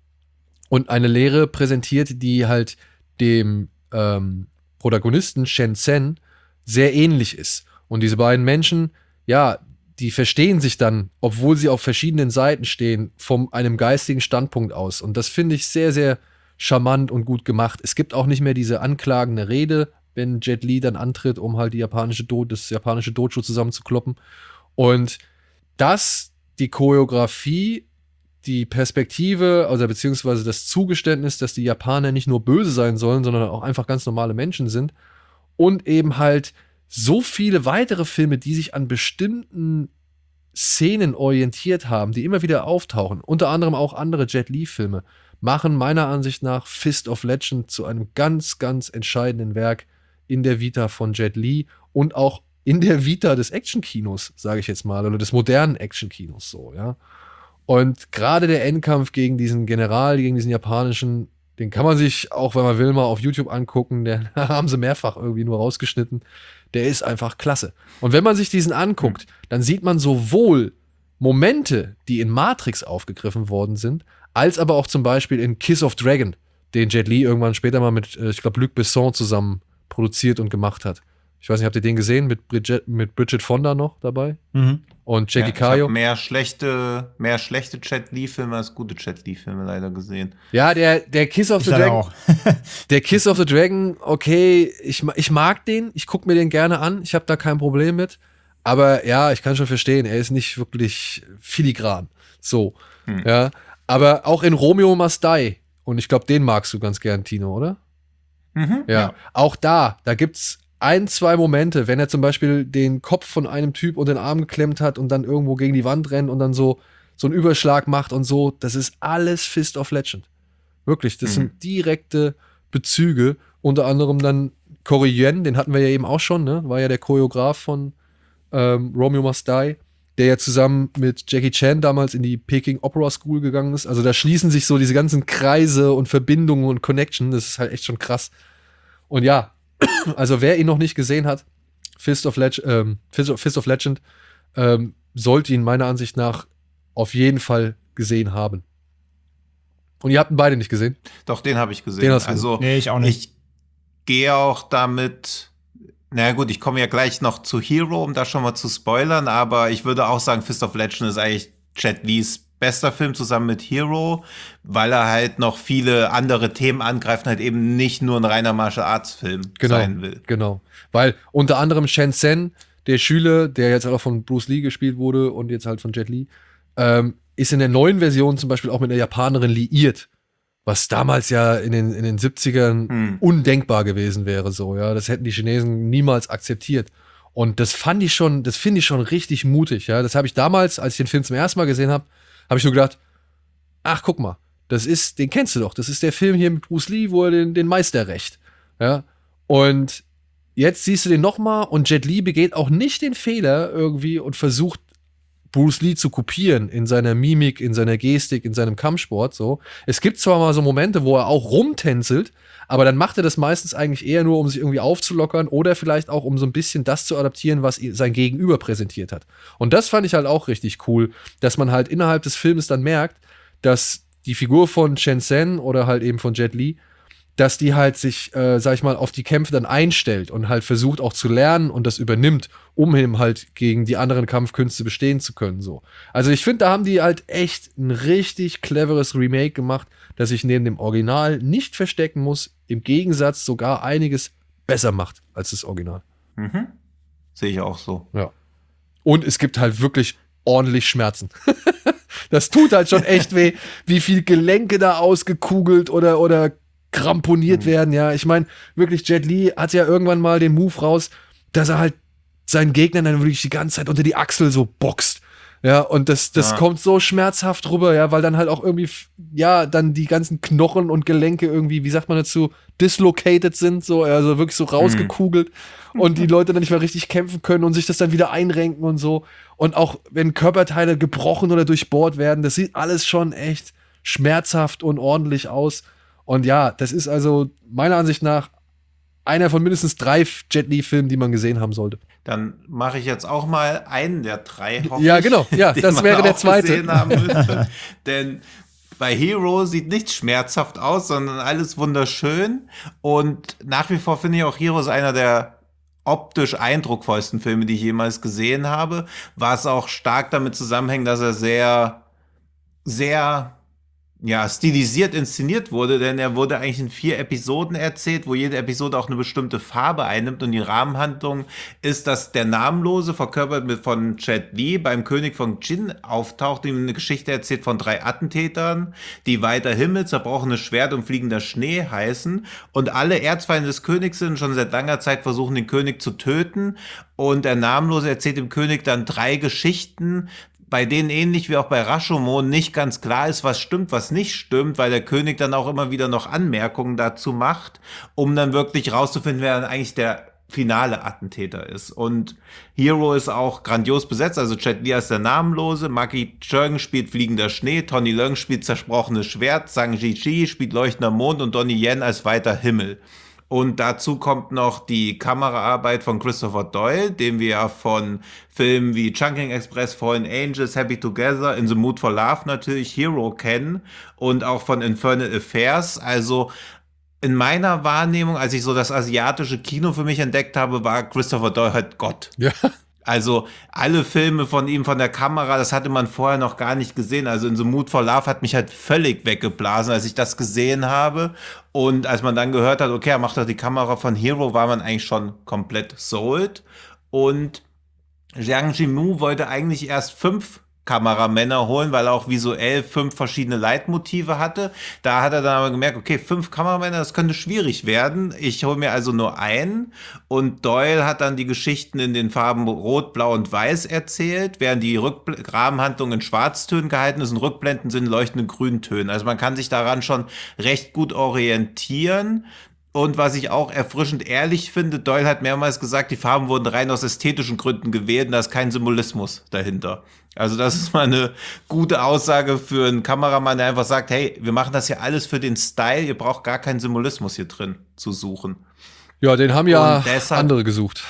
und eine Lehre präsentiert, die halt dem Protagonisten Shen Zhen sehr ähnlich ist. Und diese beiden Menschen, ja, die verstehen sich dann, obwohl sie auf verschiedenen Seiten stehen, von einem geistigen Standpunkt aus. Und das finde ich sehr, sehr charmant und gut gemacht. Es gibt auch nicht mehr diese anklagende Rede, wenn Jet Li dann antritt, um halt das japanische Dojo zusammenzukloppen. Und die Choreografie, die Perspektive, also beziehungsweise das Zugeständnis, dass die Japaner nicht nur böse sein sollen, sondern auch einfach ganz normale Menschen sind. Und eben halt so viele weitere Filme, die sich an bestimmten Szenen orientiert haben, die immer wieder auftauchen, unter anderem auch andere Jet Li-Filme, machen meiner Ansicht nach Fist of Legend zu einem ganz, ganz entscheidenden Werk in der Vita von Jet Li und auch in der Vita des Actionkinos, sage ich jetzt mal, oder des modernen Actionkinos so, ja. Und gerade der Endkampf gegen diesen General, gegen diesen japanischen, den kann man sich, auch wenn man will, mal auf YouTube angucken, den haben sie mehrfach irgendwie nur rausgeschnitten. Der ist einfach klasse. Und wenn man sich diesen anguckt, dann sieht man sowohl Momente, die in Matrix aufgegriffen worden sind, als aber auch zum Beispiel in Kiss of Dragon, den Jet Li irgendwann später mal mit, ich glaube, Luc Besson zusammen produziert und gemacht hat. Ich weiß nicht, habt ihr den gesehen? Mit Bridget Fonda noch dabei? Mhm. Und Jackie Ich Caio? habe mehr schlechte Jet Li-Filme als gute Jet Li-Filme leider gesehen. Ja, der Kiss of the leider Dragon. auch. Der Kiss of the Dragon, okay, ich mag den, ich gucke mir den gerne an, ich habe da kein Problem mit. Aber ja, ich kann schon verstehen, er ist nicht wirklich filigran. So, ja. Aber auch in Romeo Must Die, und ich glaube, den magst du ganz gern, Tino, oder? Ja. Auch da gibt's 1-2 Momente, wenn er zum Beispiel den Kopf von einem Typ unter den Arm geklemmt hat und dann irgendwo gegen die Wand rennt und dann so einen Überschlag macht und so, das ist alles Fist of Legend. Wirklich, das sind direkte Bezüge, unter anderem dann Corey Yuen, den hatten wir ja eben auch schon, ne? War ja der Choreograf von Romeo Must Die, der ja zusammen mit Jackie Chan damals in die Peking Opera School gegangen ist. Also da schließen sich so diese ganzen Kreise und Verbindungen und Connection. Das ist halt echt schon krass. Und ja, also wer ihn noch nicht gesehen hat, Fist of Legend, sollte ihn meiner Ansicht nach auf jeden Fall gesehen haben. Und ihr habt ihn beide nicht gesehen? Doch, den habe ich gesehen. Den hast du also Nee, ich auch nicht. Ich gehe auch damit. Na gut, ich komme ja gleich noch zu Hero, um da schon mal zu spoilern, aber ich würde auch sagen, Fist of Legend ist eigentlich Jet Lis bester Film zusammen mit Hero, weil er halt noch viele andere Themen angreift, halt eben nicht nur ein reiner Martial Arts Film sein will. Genau, weil unter anderem Shenzhen, der Schüler, der jetzt auch von Bruce Lee gespielt wurde und jetzt halt von Jet Li, ist in der neuen Version zum Beispiel auch mit einer Japanerin liiert. Was damals ja in den 70ern undenkbar gewesen wäre, so, ja. Das hätten die Chinesen niemals akzeptiert. Und das finde ich schon richtig mutig, ja. Das habe ich damals, als ich den Film zum ersten Mal gesehen habe, habe ich nur gedacht, ach, guck mal, den kennst du doch. Das ist der Film hier mit Bruce Lee, wo er den Meister rächt, ja. Und jetzt siehst du den nochmal und Jet Li begeht auch nicht den Fehler irgendwie und versucht, Bruce Lee zu kopieren in seiner Mimik, in seiner Gestik, in seinem Kampfsport, so. Es gibt zwar mal so Momente, wo er auch rumtänzelt, aber dann macht er das meistens eigentlich eher nur, um sich irgendwie aufzulockern oder vielleicht auch, um so ein bisschen das zu adaptieren, was sein Gegenüber präsentiert hat. Und das fand ich halt auch richtig cool, dass man halt innerhalb des Filmes dann merkt, dass die Figur von Shenzhen oder halt eben von Jet Li, dass die halt sich, sag ich mal, auf die Kämpfe dann einstellt und halt versucht auch zu lernen und das übernimmt, um eben halt gegen die anderen Kampfkünste bestehen zu können, so. Also ich finde, da haben die halt echt ein richtig cleveres Remake gemacht, das sich neben dem Original nicht verstecken muss, im Gegensatz sogar einiges besser macht als das Original. Sehe ich auch so. Ja. Und es gibt halt wirklich ordentlich Schmerzen. Das tut halt schon echt weh, wie viel Gelenke da ausgekugelt oder kramponiert werden, ja. Ich meine, wirklich, Jet Li hat ja irgendwann mal den Move raus, dass er halt seinen Gegnern dann wirklich die ganze Zeit unter die Achsel so boxt. Ja, und das kommt so schmerzhaft rüber, ja, weil dann halt auch irgendwie, ja, dann die ganzen Knochen und Gelenke irgendwie, wie sagt man dazu, dislocated sind, so, also wirklich so rausgekugelt und die Leute dann nicht mehr richtig kämpfen können und sich das dann wieder einrenken und so. Und auch wenn Körperteile gebrochen oder durchbohrt werden, das sieht alles schon echt schmerzhaft und ordentlich aus. Und ja, das ist also meiner Ansicht nach einer von mindestens 3 Jet Li-Filmen, die man gesehen haben sollte. Dann mache ich jetzt auch mal einen der 3, hoffe Ja, genau. Ja, das wäre der zweite. Gesehen haben müsste. Denn bei Hero sieht nichts schmerzhaft aus, sondern alles wunderschön. Und nach wie vor finde ich auch Hero ist einer der optisch eindrucksvollsten Filme, die ich jemals gesehen habe. Was auch stark damit zusammenhängt, dass er sehr, sehr stilisiert inszeniert wurde, denn er wurde eigentlich in 4 Episoden erzählt, wo jede Episode auch eine bestimmte Farbe einnimmt und die Rahmenhandlung ist, dass der Namenlose, verkörpert von Jet Li, beim König von Jin auftaucht, ihm eine Geschichte erzählt von 3 Attentätern, die weiter Himmel, zerbrochenes Schwert und fliegender Schnee heißen und alle Erzfeinde des Königs sind schon seit langer Zeit versuchen, den König zu töten und der Namenlose erzählt dem König dann 3 Geschichten, bei denen ähnlich wie auch bei Rashomon nicht ganz klar ist, was stimmt, was nicht stimmt, weil der König dann auch immer wieder noch Anmerkungen dazu macht, um dann wirklich rauszufinden, wer dann eigentlich der finale Attentäter ist. Und Hero ist auch grandios besetzt, also Jet Li ist der Namenlose, Maggie Cheung spielt Fliegender Schnee, Tony Leung spielt Zerbrochenes Schwert, Zhang Ziyi spielt Leuchtender Mond und Donnie Yen als Weiter Himmel. Und dazu kommt noch die Kameraarbeit von Christopher Doyle, den wir ja von Filmen wie Chungking Express, Fallen Angels, Happy Together, In the Mood for Love natürlich, Hero kennen und auch von Infernal Affairs. Also in meiner Wahrnehmung, als ich so das asiatische Kino für mich entdeckt habe, war Christopher Doyle halt Gott. Ja. Also alle Filme von ihm, von der Kamera, das hatte man vorher noch gar nicht gesehen. Also In the Mood for Love hat mich halt völlig weggeblasen, als ich das gesehen habe. Und als man dann gehört hat, okay, er macht doch die Kamera von Hero, war man eigentlich schon komplett sold. Und Zhang Yimou wollte eigentlich erst 5 Kameramänner holen, weil er auch visuell 5 verschiedene Leitmotive hatte. Da hat er dann aber gemerkt, okay, 5 Kameramänner, das könnte schwierig werden. Ich hole mir also nur einen. Und Doyle hat dann die Geschichten in den Farben Rot, Blau und Weiß erzählt, während die Rahmenhandlung in Schwarztönen gehalten ist und Rückblenden sind in leuchtenden Grüntönen. Also man kann sich daran schon recht gut orientieren. Und was ich auch erfrischend ehrlich finde, Doyle hat mehrmals gesagt, die Farben wurden rein aus ästhetischen Gründen gewählt und da ist kein Symbolismus dahinter. Also das ist mal eine gute Aussage für einen Kameramann, der einfach sagt, hey, wir machen das hier alles für den Style, ihr braucht gar keinen Symbolismus hier drin zu suchen. Ja, den haben ja deshalb, andere gesucht.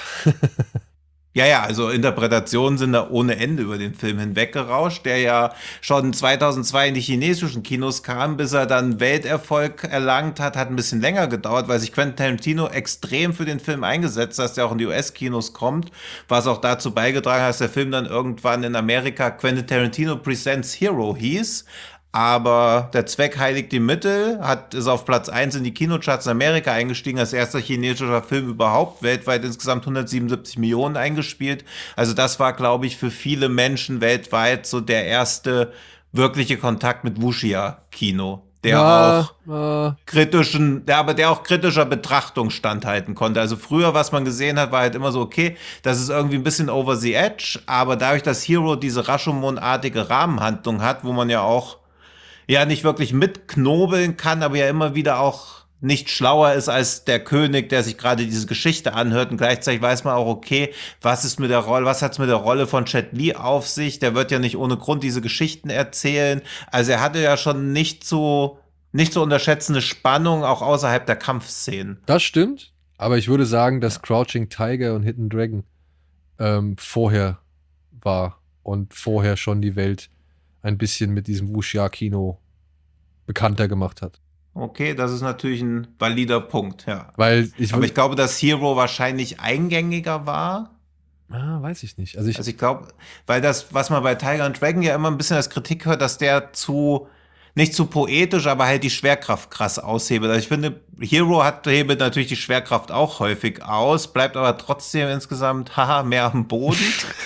Ja, also Interpretationen sind da ohne Ende über den Film hinweggerauscht, der ja schon 2002 in die chinesischen Kinos kam, bis er dann Welterfolg erlangt hat ein bisschen länger gedauert, weil sich Quentin Tarantino extrem für den Film eingesetzt hat, dass der auch in die US-Kinos kommt, was auch dazu beigetragen hat, dass der Film dann irgendwann in Amerika Quentin Tarantino Presents Hero hieß. Aber der Zweck heiligt die Mittel, ist auf Platz 1 in die Kinocharts in Amerika eingestiegen, als erster chinesischer Film überhaupt, weltweit insgesamt 177 Millionen eingespielt. Also das war, glaube ich, für viele Menschen weltweit so der erste wirkliche Kontakt mit Wuxia-Kino, der auch kritischer Betrachtung standhalten konnte. Also früher, was man gesehen hat, war halt immer so, okay, das ist irgendwie ein bisschen over the edge, aber dadurch, dass Hero diese Rashomon-artige Rahmenhandlung hat, wo man ja auch nicht wirklich mitknobeln kann, aber ja immer wieder auch nicht schlauer ist als der König, der sich gerade diese Geschichte anhört, und gleichzeitig weiß man auch, okay, was hat's mit der Rolle von Jet Li auf sich? Der wird ja nicht ohne Grund diese Geschichten erzählen. Also er hatte ja schon nicht so unterschätzende Spannung, auch außerhalb der Kampfszenen. Das stimmt, aber ich würde sagen, dass Crouching Tiger und Hidden Dragon vorher war und vorher schon die Welt ein bisschen mit diesem Wuxia-Kino bekannter gemacht hat. Okay, das ist natürlich ein valider Punkt, ja. Aber ich glaube, dass Hero wahrscheinlich eingängiger war. Weiß ich nicht. Also ich glaube, weil das, was man bei Tiger and Dragon ja immer ein bisschen als Kritik hört, dass der nicht zu poetisch, aber halt die Schwerkraft krass aushebelt. Also ich finde, Hero hebelt natürlich die Schwerkraft auch häufig aus, bleibt aber trotzdem insgesamt, mehr am Boden.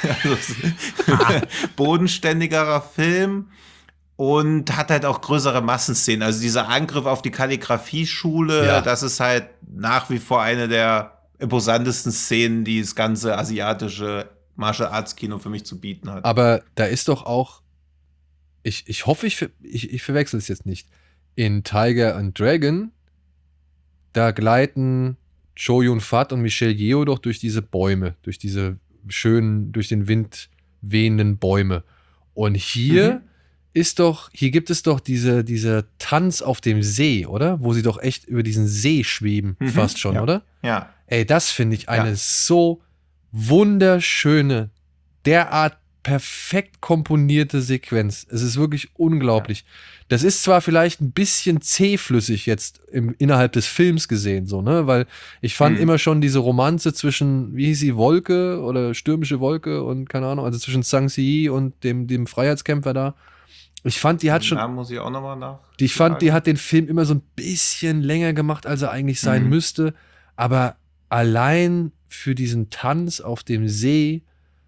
Also bodenständigerer Film und hat halt auch größere Massenszenen. Also dieser Angriff auf die Kalligrafie-Schule, das ist halt nach wie vor eine der imposantesten Szenen, die das ganze asiatische Martial Arts Kino für mich zu bieten hat. Aber da ist doch auch, ich hoffe, ich verwechsel es jetzt nicht. In Tiger and Dragon, da gleiten Chow Yun-fat und Michelle Yeoh doch durch diese Bäume, durch diese schönen, durch den Wind wehenden Bäume. Und hier gibt es doch diese Tanz auf dem See, oder? Wo sie doch echt über diesen See schweben, fast schon, oder? Ja. Ey, das finde ich eine so wunderschöne, derart perfekt komponierte Sequenz. Es ist wirklich unglaublich. Das ist zwar vielleicht ein bisschen zähflüssig jetzt innerhalb des Films gesehen, so, ne? Weil ich fand immer schon diese Romanze zwischen, wie hieß sie, Wolke oder Stürmische Wolke und keine Ahnung, also zwischen Zhang Ziyi und dem Freiheitskämpfer da. Ich fand, die hat schon. Da muss ich auch nochmal nach. Ich fand, die hat den Film immer so ein bisschen länger gemacht, als er eigentlich sein müsste. Aber allein für diesen Tanz auf dem See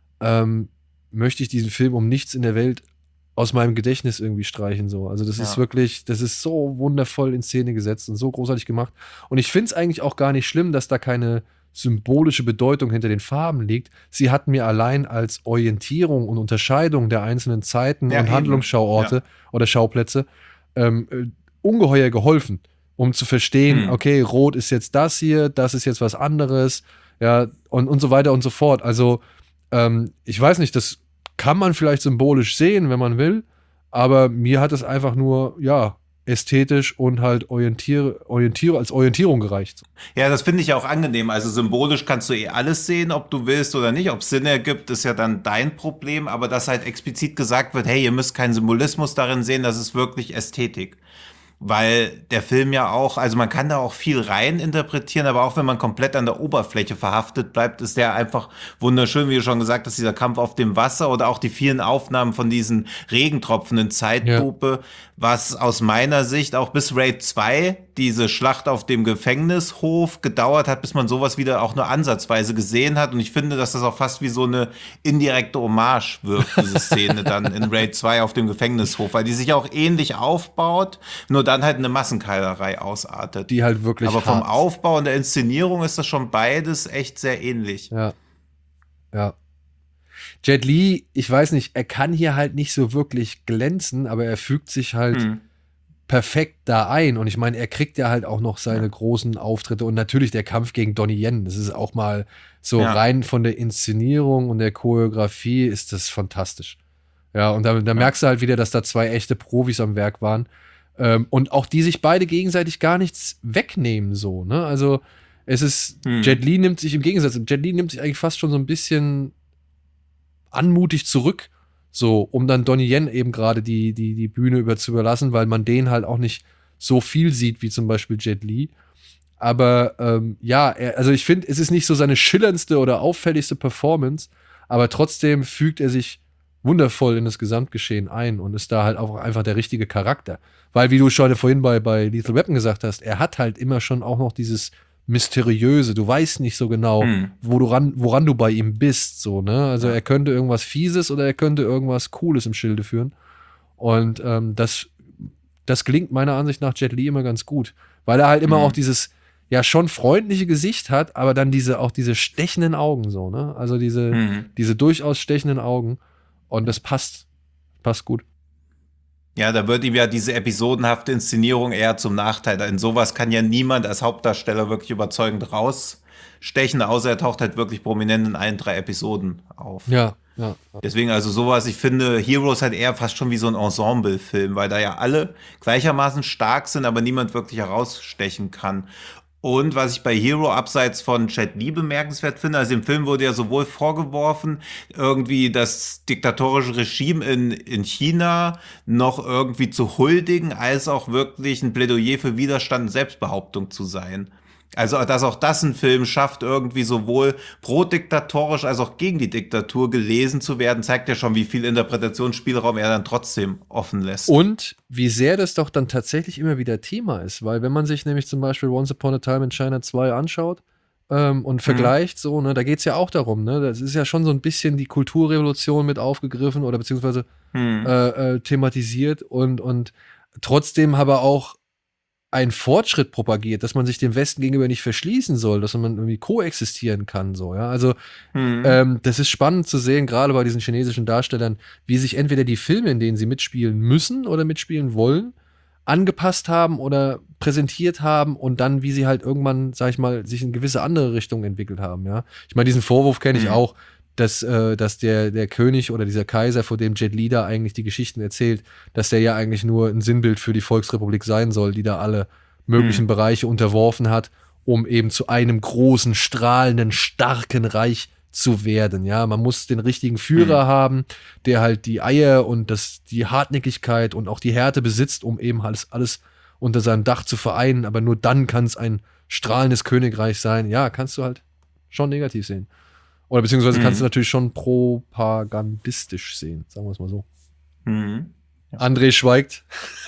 möchte ich diesen Film um nichts in der Welt aus meinem Gedächtnis irgendwie streichen. So. Also das ist wirklich, das ist so wundervoll in Szene gesetzt und so großartig gemacht. Und ich finde es eigentlich auch gar nicht schlimm, dass da keine symbolische Bedeutung hinter den Farben liegt. Sie hat mir allein als Orientierung und Unterscheidung der einzelnen Zeiten und Handlungsschauorte oder Schauplätze ungeheuer geholfen, um zu verstehen, okay, Rot ist jetzt das hier, das ist jetzt was anderes, ja, und so weiter und so fort. Also ich weiß nicht, das kann man vielleicht symbolisch sehen, wenn man will, aber mir hat es einfach nur, ästhetisch und halt als Orientierung gereicht. Ja, das finde ich auch angenehm. Also symbolisch kannst du alles sehen, ob du willst oder nicht. Ob es Sinn ergibt, ist ja dann dein Problem. Aber dass halt explizit gesagt wird, hey, ihr müsst keinen Symbolismus darin sehen, das ist wirklich Ästhetik. Weil der Film ja auch, also man kann da auch viel rein interpretieren, aber auch wenn man komplett an der Oberfläche verhaftet bleibt, ist der einfach wunderschön, wie du schon gesagt hast, dieser Kampf auf dem Wasser oder auch die vielen Aufnahmen von diesen Regentropfen in Zeitlupe, was aus meiner Sicht auch bis Raid 2 diese Schlacht auf dem Gefängnishof gedauert hat, bis man sowas wieder auch nur ansatzweise gesehen hat. Und ich finde, dass das auch fast wie so eine indirekte Hommage wirkt, diese Szene dann in Raid 2 auf dem Gefängnishof, weil die sich auch ähnlich aufbaut, nur dann halt eine Massenkeilerei ausartet. Die halt wirklich Aber vom hart. Aufbau und der Inszenierung ist das schon beides echt sehr ähnlich. Ja. Ja. Jet Li, ich weiß nicht, er kann hier halt nicht so wirklich glänzen, aber er fügt sich halt perfekt da ein. Und ich meine, er kriegt ja halt auch noch seine großen Auftritte und natürlich der Kampf gegen Donnie Yen. Das ist auch mal so rein von der Inszenierung und der Choreografie ist das fantastisch. Ja, und da merkst du halt wieder, dass da zwei echte Profis am Werk waren. Und auch die sich beide gegenseitig gar nichts wegnehmen, so, ne? Also, es ist, Jet Li nimmt sich eigentlich fast schon so ein bisschen anmutig zurück, so, um dann Donnie Yen eben gerade die Bühne zu überlassen, weil man den halt auch nicht so viel sieht, wie zum Beispiel Jet Li. Aber also ich finde, es ist nicht so seine schillerndste oder auffälligste Performance, aber trotzdem fügt er sich wundervoll in das Gesamtgeschehen ein und ist da halt auch einfach der richtige Charakter. Weil, wie du schon vorhin bei Lethal Weapon gesagt hast, er hat halt immer schon auch noch dieses Mysteriöse. Du weißt nicht so genau, woran du bei ihm bist. So, ne? Also er könnte irgendwas Fieses oder er könnte irgendwas Cooles im Schilde führen. Und das gelingt meiner Ansicht nach Jet Li immer ganz gut. Weil er halt immer auch dieses ja schon freundliche Gesicht hat, aber dann auch diese stechenden Augen so, ne? Also diese durchaus stechenden Augen. Und das passt gut. Ja, da wird ihm ja diese episodenhafte Inszenierung eher zum Nachteil. In sowas kann ja niemand als Hauptdarsteller wirklich überzeugend rausstechen, außer er taucht halt wirklich prominent in 1-3 Episoden auf. Ja. Deswegen also sowas, ich finde, Hero ist halt eher fast schon wie so ein Ensemble-Film, weil da ja alle gleichermaßen stark sind, aber niemand wirklich herausstechen kann. Und was ich bei Hero abseits von Jet Li bemerkenswert finde, also im Film wurde ja sowohl vorgeworfen, irgendwie das diktatorische Regime in China noch irgendwie zu huldigen, als auch wirklich ein Plädoyer für Widerstand und Selbstbehauptung zu sein. Also, dass auch das ein Film schafft, irgendwie sowohl pro-diktatorisch als auch gegen die Diktatur gelesen zu werden, zeigt ja schon, wie viel Interpretationsspielraum er dann trotzdem offen lässt. Und wie sehr das doch dann tatsächlich immer wieder Thema ist, weil wenn man sich nämlich zum Beispiel Once Upon a Time in China 2 anschaut und vergleicht, so, ne, da geht es ja auch darum, ne, das ist ja schon so ein bisschen die Kulturrevolution mit aufgegriffen oder beziehungsweise thematisiert und trotzdem aber auch einen Fortschritt propagiert, dass man sich dem Westen gegenüber nicht verschließen soll, dass man irgendwie koexistieren kann, so, ja. Also, das ist spannend zu sehen, gerade bei diesen chinesischen Darstellern, wie sich entweder die Filme, in denen sie mitspielen müssen oder mitspielen wollen, angepasst haben oder präsentiert haben und dann, wie sie halt irgendwann, sag ich mal, sich in gewisse andere Richtungen entwickelt haben, ja. Ich meine, diesen Vorwurf kenne ich auch, dass der König oder dieser Kaiser, vor dem Jet Li da eigentlich die Geschichten erzählt, dass der ja eigentlich nur ein Sinnbild für die Volksrepublik sein soll, die da alle möglichen Bereiche unterworfen hat, um eben zu einem großen, strahlenden, starken Reich zu werden. Ja, man muss den richtigen Führer haben, der halt die Eier und die Hartnäckigkeit und auch die Härte besitzt, um eben alles unter seinem Dach zu vereinen. Aber nur dann kann es ein strahlendes Königreich sein. Ja, kannst du halt schon negativ sehen. Oder beziehungsweise kannst du natürlich schon propagandistisch sehen, sagen wir es mal so. Ja. André schweigt.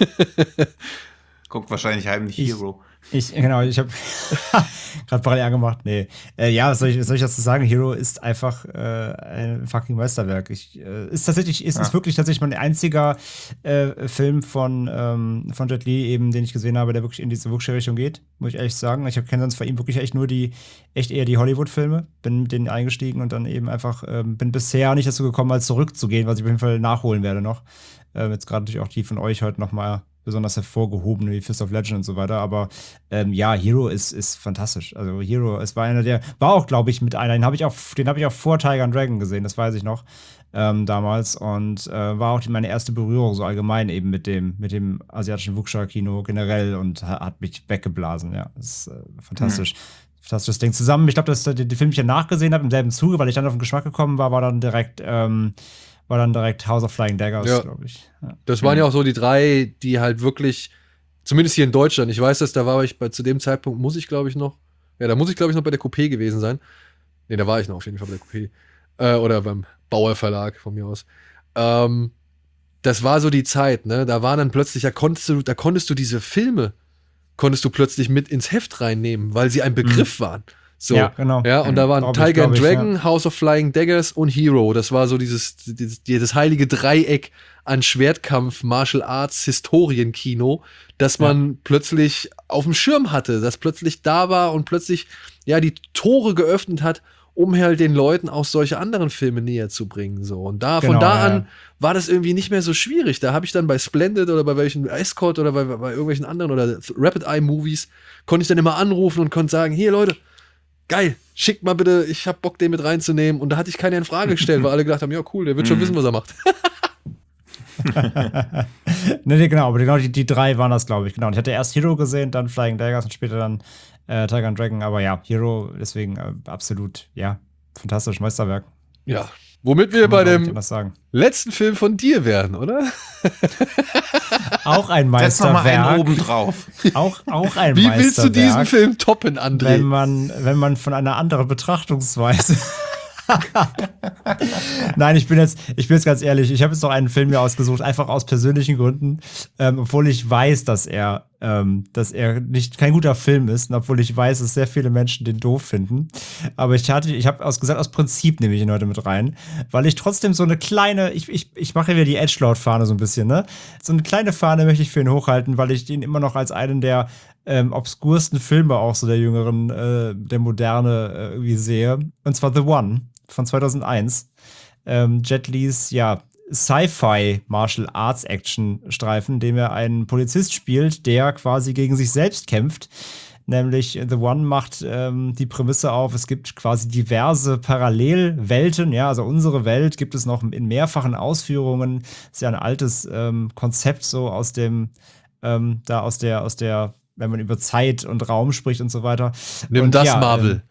Guckt wahrscheinlich heimlich Hero. Ich habe gerade parallel angemacht. Nee. Was soll ich dazu sagen? Hero ist einfach ein fucking Meisterwerk. Ist wirklich tatsächlich mein einziger Film von Jet Li, eben, den ich gesehen habe, der wirklich in diese Wuxia-Richtung geht, muss ich ehrlich sagen. Ich kenne sonst von ihm wirklich echt nur eher die Hollywood-Filme. Bin mit denen eingestiegen und dann eben einfach bin bisher nicht dazu gekommen, mal zurückzugehen, was ich auf jeden Fall nachholen werde noch. Jetzt gerade natürlich auch die von euch heute noch mal besonders hervorgehobene wie Fist of Legend und so weiter, aber Hero ist fantastisch. Also Hero, es war war auch, glaube ich, mit einer, den habe ich auch vor Tiger and Dragon gesehen, das weiß ich noch, damals und war auch meine erste Berührung so allgemein eben mit dem asiatischen Wuxia-Kino generell und hat mich weggeblasen, ja. Das ist fantastisch. Fantastisches Ding zusammen. Ich glaube, dass den Film ich ja nachgesehen habe im selben Zuge, weil ich dann auf den Geschmack gekommen war dann direkt House of Flying Daggers, glaube ich. Ja. Das waren ja auch so die drei, die halt wirklich, zumindest hier in Deutschland, ich weiß, dass da war ich zu dem Zeitpunkt, da muss ich, glaube ich, noch bei der Coupé gewesen sein. Nee, da war ich noch auf jeden Fall bei der Coupé. Oder beim Bauer Verlag von mir aus. Das war so die Zeit, ne? Da war dann plötzlich, da konntest du diese Filme konntest du plötzlich mit ins Heft reinnehmen, weil sie ein Begriff waren. So, Ja, genau. Ja, und da waren Glaub Tiger and ich, Dragon, ja. House of Flying Daggers und Hero. Das war so dieses heilige Dreieck an Schwertkampf, Martial Arts, Historienkino, das man plötzlich auf dem Schirm hatte, das plötzlich da war und plötzlich die Tore geöffnet hat, um halt den Leuten auch solche anderen Filme näher zu bringen. So. Und von Genau, da ja. an war das irgendwie nicht mehr so schwierig. Da habe ich dann bei Splendid oder bei welchen Escort oder bei irgendwelchen anderen oder Rapid Eye Movies, konnte ich dann immer anrufen und konnte sagen, hier Leute, geil, schickt mal bitte, ich hab Bock, den mit reinzunehmen. Und da hatte ich keiner in Frage gestellt, weil alle gedacht haben, ja cool, der wird schon wissen, was er macht. Nee, genau, aber genau die 3 waren das, glaube ich. Genau. Und ich hatte erst Hero gesehen, dann Flying Daggers und später dann Tiger and Dragon. Aber ja, Hero, deswegen absolut, fantastisch, Meisterwerk. Ja. Womit wir Kann man bei auch nicht dem anders sagen. letzten Film von dir wären, oder? Auch ein Setz noch mal einen Meisterwerk. oben drauf. Auch ein Wie Meisterwerk. willst du diesen Film toppen, André? wenn man von einer anderen Betrachtungsweise. Nein, ich bin jetzt ganz ehrlich, ich habe jetzt noch einen Film mir ausgesucht, einfach aus persönlichen Gründen, obwohl ich weiß, dass er kein guter Film ist und obwohl ich weiß, dass sehr viele Menschen den doof finden. Aber ich habe aus Prinzip nehme ich ihn heute mit rein, weil ich trotzdem so eine kleine, ich mache wieder die Edgelord-Fahne so ein bisschen, ne? So eine kleine Fahne möchte ich für ihn hochhalten, weil ich ihn immer noch als einen der obskursten Filme auch so der jüngeren, der Moderne irgendwie sehe. Und zwar The One von 2001. Jet Lis, Sci-Fi Martial Arts Action Streifen, in dem er einen Polizist spielt, der quasi gegen sich selbst kämpft. Nämlich The One macht die Prämisse auf, es gibt quasi diverse Parallelwelten, also unsere Welt gibt es noch in mehrfachen Ausführungen. Das ist ja ein altes Konzept so aus dem, wenn man über Zeit und Raum spricht und so weiter. Nimm und das, Marvel.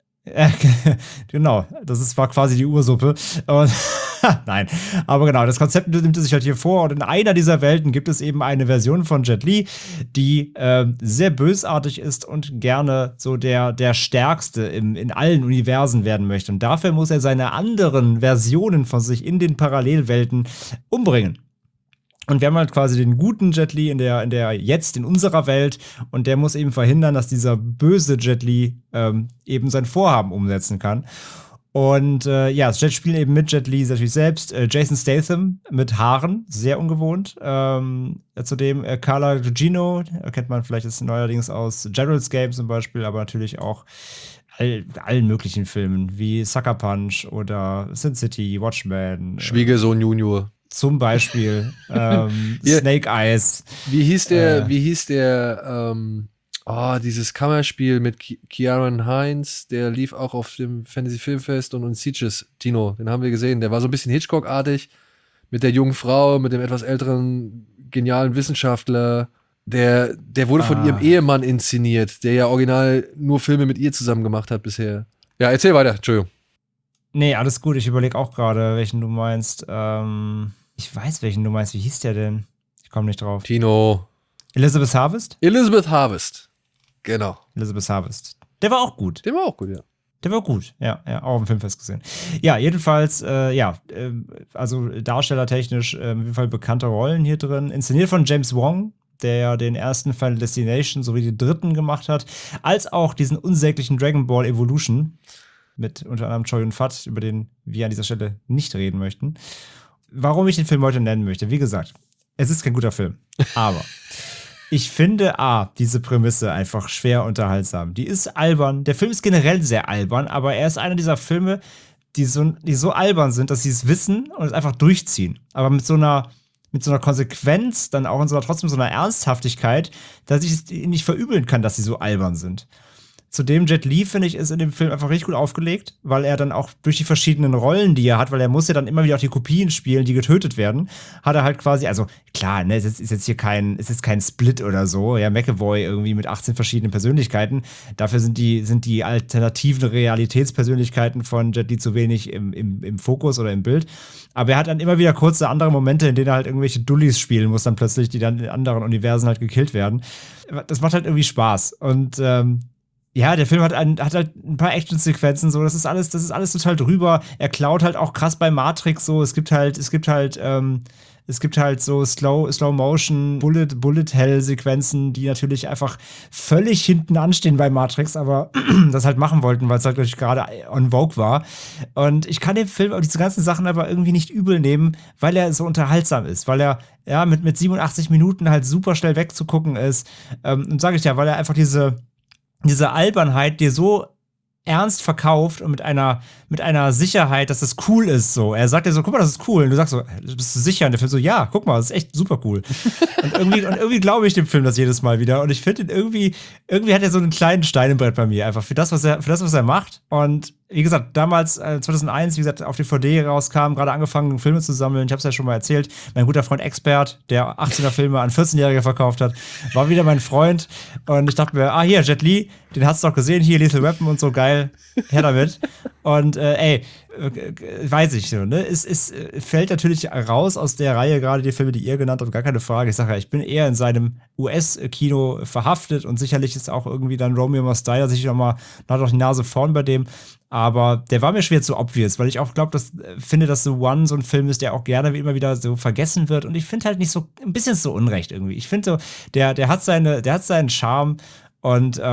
Genau, war quasi die Ursuppe. Und nein, aber genau, das Konzept nimmt es sich halt hier vor und in einer dieser Welten gibt es eben eine Version von Jet Li, die sehr bösartig ist und gerne so der Stärkste in allen Universen werden möchte. Und dafür muss er seine anderen Versionen von sich in den Parallelwelten umbringen. Und wir haben halt quasi den guten Jet Li in unserer Welt und der muss eben verhindern, dass dieser böse Jet Li eben sein Vorhaben umsetzen kann. Und das Spielen eben mit Jet Li natürlich selbst. Jason Statham mit Haaren, sehr ungewohnt. Zudem Carla Gugino, kennt man vielleicht jetzt neuerdings aus Gerald's Game zum Beispiel, aber natürlich auch allen möglichen Filmen wie Sucker Punch oder Sin City, Watchmen. Schwiegersohn Junior. Zum Beispiel Snake Eyes. Wie hieß der, dieses Kammerspiel mit Ciarán Hinds, der lief auch auf dem Fantasy Filmfest und Sieges, Tino, den haben wir gesehen. Der war so ein bisschen Hitchcock-artig mit der jungen Frau, mit dem etwas älteren, genialen Wissenschaftler. Der wurde von ihrem Ehemann inszeniert, der ja original nur Filme mit ihr zusammen gemacht hat bisher. Ja, erzähl weiter, Entschuldigung. Nee, alles gut, ich überlege auch gerade, welchen du meinst. Ich weiß, welchen du meinst. Wie hieß der denn? Ich komme nicht drauf. Tino. Elizabeth Harvest? Elizabeth Harvest. Genau. Elizabeth Harvest. Der war auch gut. Der war auch gut, ja. Der war gut, ja, auch im Filmfest gesehen. Ja, jedenfalls, also darstellertechnisch auf jeden Fall bekannte Rollen hier drin. Inszeniert von James Wong, der ja den ersten Final Destination sowie den dritten gemacht hat, als auch diesen unsäglichen Dragon Ball Evolution mit unter anderem Choi Yun-fat, über den wir an dieser Stelle nicht reden möchten. Warum ich den Film heute nennen möchte, wie gesagt, es ist kein guter Film, aber ich finde diese Prämisse einfach schwer unterhaltsam. Die ist albern, der Film ist generell sehr albern, aber er ist einer dieser Filme, die so albern sind, dass sie es wissen und es einfach durchziehen. Aber mit so einer Konsequenz, dann auch trotzdem so einer Ernsthaftigkeit, dass ich es nicht verübeln kann, dass sie so albern sind. Zudem Jet Li, finde ich, ist in dem Film einfach richtig gut aufgelegt, weil er dann auch durch die verschiedenen Rollen, die er hat, weil er muss ja dann immer wieder auch die Kopien spielen, die getötet werden, hat er halt quasi, also klar, ne, es ist jetzt kein Split oder so, ja, McAvoy irgendwie mit 18 verschiedenen Persönlichkeiten, dafür sind die alternativen Realitätspersönlichkeiten von Jet Li zu wenig im Fokus oder im Bild, aber er hat dann immer wieder kurze andere Momente, in denen er halt irgendwelche Dullis spielen muss dann plötzlich, die dann in anderen Universen halt gekillt werden. Das macht halt irgendwie Spaß und ja, der Film hat halt ein paar Actionsequenzen, so, das ist alles total drüber. Er klaut halt auch krass bei Matrix so. Es gibt halt Es gibt halt so Slow-Motion, Bullet-Hell-Sequenzen, die natürlich einfach völlig hinten anstehen bei Matrix, aber das halt machen wollten, weil es halt natürlich gerade on vogue war. Und ich kann dem Film diese ganzen Sachen aber irgendwie nicht übel nehmen, weil er so unterhaltsam ist, weil er mit 87 Minuten halt super schnell wegzugucken ist. Und sage ich ja, weil er einfach diese Albernheit dir so ernst verkauft und mit einer Sicherheit, dass das cool ist, so. Er sagt dir so, guck mal, das ist cool. Und du sagst so, bist du sicher? Und der Film so, ja, guck mal, das ist echt super cool. und irgendwie glaube ich dem Film das jedes Mal wieder. Und ich finde ihn irgendwie hat er so einen kleinen Stein im Brett bei mir, einfach für das, was er macht. Und wie gesagt, damals, 2001, wie gesagt, auf DVD rauskam, gerade angefangen, Filme zu sammeln. Ich habe es ja schon mal erzählt. Mein guter Freund Expert, der 18er Filme an 14-Jährige verkauft hat, war wieder mein Freund. Und ich dachte mir, hier, Jet Li, den hast du doch gesehen, hier, Lethal Weapon und so, geil, her damit. Und weiß ich so, ne? Es fällt natürlich raus aus der Reihe, gerade die Filme, die ihr genannt habt, gar keine Frage. Ich sage ja, ich bin eher in seinem US-Kino verhaftet und sicherlich ist auch irgendwie dann Romeo Must Die, dass ich noch die Nase vorn bei dem. Aber der war mir schwer zu obvious, weil ich auch finde, dass The One so ein Film ist, der auch gerne wie immer wieder so vergessen wird. Und ich finde halt nicht so, ein bisschen so unrecht irgendwie. Ich finde so, der hat seinen Charme und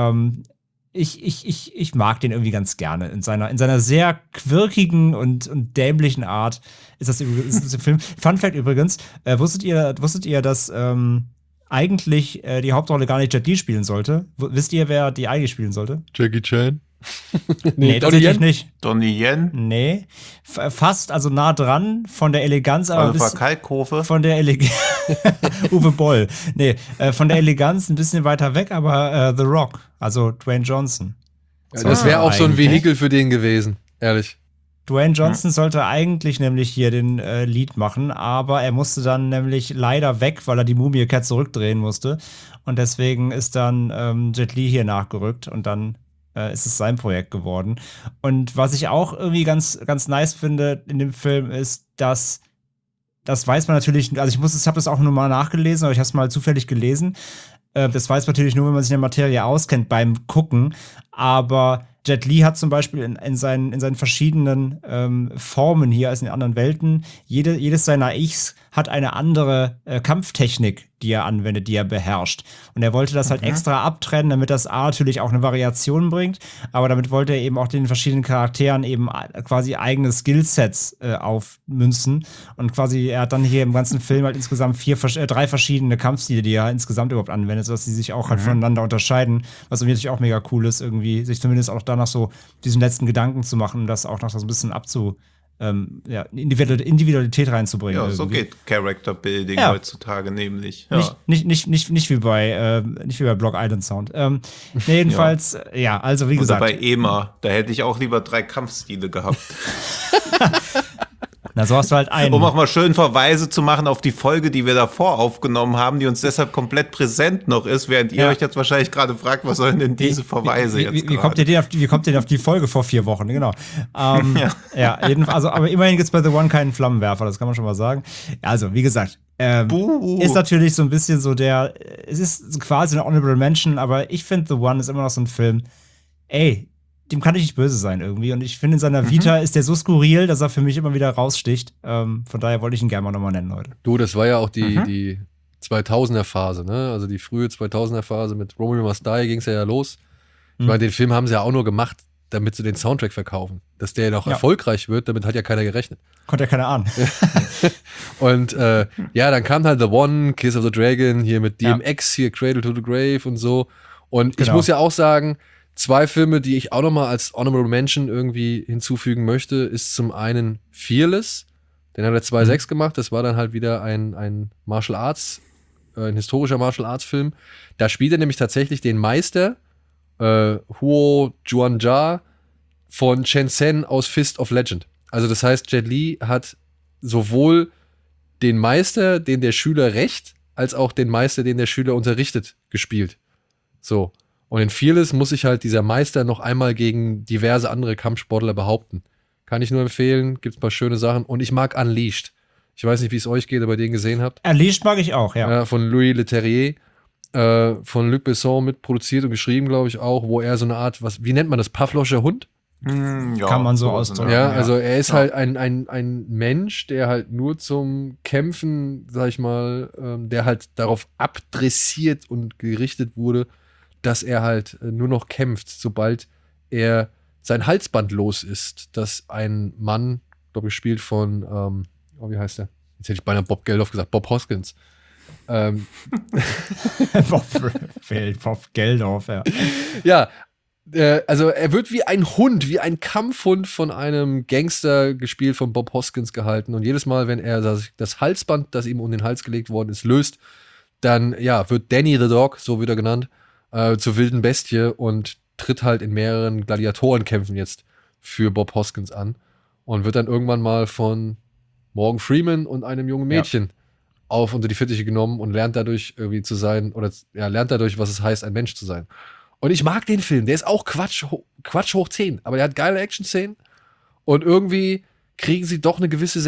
ich mag den irgendwie ganz gerne. In seiner sehr quirkigen und dämlichen Art ist das ein Film. Fun Fact übrigens, wusstet ihr, dass eigentlich die Hauptrolle gar nicht Jet Li spielen sollte? Wisst ihr, wer die eigentlich spielen sollte? Jackie Chan? Nee, tatsächlich nicht. Donnie Yen? Nee, fast, also nah dran von der Eleganz, aber Oliver Kalkofe? Von der Eleganz. Uwe Boll. Nee, von der Eleganz ein bisschen weiter weg, aber The Rock, also Dwayne Johnson. Ja, das wäre auch so ein Vehikel für den gewesen, ehrlich. Dwayne Johnson sollte eigentlich nämlich hier den Lead machen, aber er musste dann nämlich leider weg, weil er die Mumie Cat zurückdrehen musste. Und deswegen ist dann Jet Li hier nachgerückt und dann ist es sein Projekt geworden. Und was ich auch irgendwie ganz, ganz nice finde in dem Film ist, dass das weiß man natürlich, also ich habe das auch nur mal nachgelesen, aber ich habe es mal zufällig gelesen. Das weiß man natürlich nur, wenn man sich in der Materie auskennt beim Gucken. Aber Jet Li hat zum Beispiel in seinen verschiedenen Formen hier als in den anderen Welten, jedes seiner Ichs hat eine andere Kampftechnik, die er anwendet, die er beherrscht. Und er wollte das halt extra abtrennen, damit das natürlich auch eine Variation bringt, aber damit wollte er eben auch den verschiedenen Charakteren eben quasi eigene Skillsets aufmünzen. Und quasi, er hat dann hier im ganzen Film halt insgesamt 3 verschiedene Kampfstile, die er insgesamt überhaupt anwendet, sodass sie sich auch halt voneinander unterscheiden, was irgendwie natürlich auch mega cool ist, irgendwie sich zumindest auch danach so diesen letzten Gedanken zu machen, das auch noch so ein bisschen Individualität reinzubringen. Ja, so irgendwie. geht Character Building heutzutage nämlich. Ja. Nicht wie bei Block Island Sound. Jedenfalls, also wie gesagt. Oder bei EMA, da hätte ich auch lieber 3 Kampfstile gehabt. Na, so hast du halt einen. Um auch mal schön Verweise zu machen auf die Folge, die wir davor aufgenommen haben, die uns deshalb komplett präsent noch ist, während ihr euch jetzt wahrscheinlich gerade fragt, was sollen denn diese Verweise wie kommt ihr denn auf die Folge vor 4 Wochen? Genau. Jedenfalls, aber immerhin gibt es bei The One keinen Flammenwerfer, das kann man schon mal sagen. Also, wie gesagt, ist natürlich so ein bisschen so es ist quasi eine Honorable Mention, aber ich finde The One ist immer noch so ein Film, dem kann ich nicht böse sein irgendwie. Und ich finde, in seiner Vita ist der so skurril, dass er für mich immer wieder raussticht. Von daher wollte ich ihn gerne mal nochmal nennen heute. Du, das war ja auch die 2000er-Phase, ne? Also die frühe 2000er-Phase mit Romeo Must Die ging es ja los. Ich meine, den Film haben sie ja auch nur gemacht, damit sie den Soundtrack verkaufen. Dass der noch erfolgreich wird, damit hat ja keiner gerechnet. Konnte ja keiner ahnen. Und dann kam halt The One, Kiss of the Dragon, hier mit DMX, hier Cradle to the Grave und so. Und ich muss ja auch sagen, 2 Filme, die ich auch nochmal als Honorable Mention irgendwie hinzufügen möchte, ist zum einen Fearless. Den hat er 2006 gemacht. Das war dann halt wieder ein Martial Arts, ein historischer Martial Arts Film. Da spielt er nämlich tatsächlich den Meister Huo Juanjia von Chen Sen aus Fist of Legend. Also das heißt, Jet Li hat sowohl den Meister, den der Schüler rächt, als auch den Meister, den der Schüler unterrichtet, gespielt. So. Und in Fearless muss sich halt dieser Meister noch einmal gegen diverse andere Kampfsportler behaupten. Kann ich nur empfehlen, gibt's ein paar schöne Sachen. Und ich mag Unleashed. Ich weiß nicht, wie es euch geht, ob ihr den gesehen habt. Unleashed mag ich auch, ja. Von Louis Leterrier, von Luc Besson mitproduziert und geschrieben, glaube ich auch, wo er so eine Art, wie nennt man das, Pavlovscher Hund Ja, Kann man so sowas in der ausdrücken. Ja, Art, also er ist Ja. halt ein Mensch, der halt nur zum Kämpfen, sag ich mal, der halt darauf abdressiert und gerichtet wurde, dass er halt nur noch kämpft, sobald er sein Halsband los ist, dass ein Mann, glaube ich, gespielt von, wie heißt der? Jetzt hätte ich beinahe Bob Geldof gesagt, Bob Hoskins. Bob Geldof, ja. Ja, also er wird wie ein Hund, wie ein Kampfhund von einem Gangster gespielt von Bob Hoskins gehalten. Und jedes Mal, wenn er das Halsband, das ihm um den Hals gelegt worden ist, löst, dann ja, wird Danny the Dog, so wird er genannt, zur wilden Bestie und tritt halt in mehreren Gladiatorenkämpfen jetzt für Bob Hoskins an und wird dann irgendwann mal von Morgan Freeman und einem jungen Mädchen auf unter die Fittiche genommen und lernt dadurch irgendwie zu sein, oder ja, lernt dadurch, was es heißt, ein Mensch zu sein. Und ich mag den Film, der ist auch Quatsch hoch 10, aber der hat geile Action-Szenen und irgendwie kriegen sie doch eine gewisse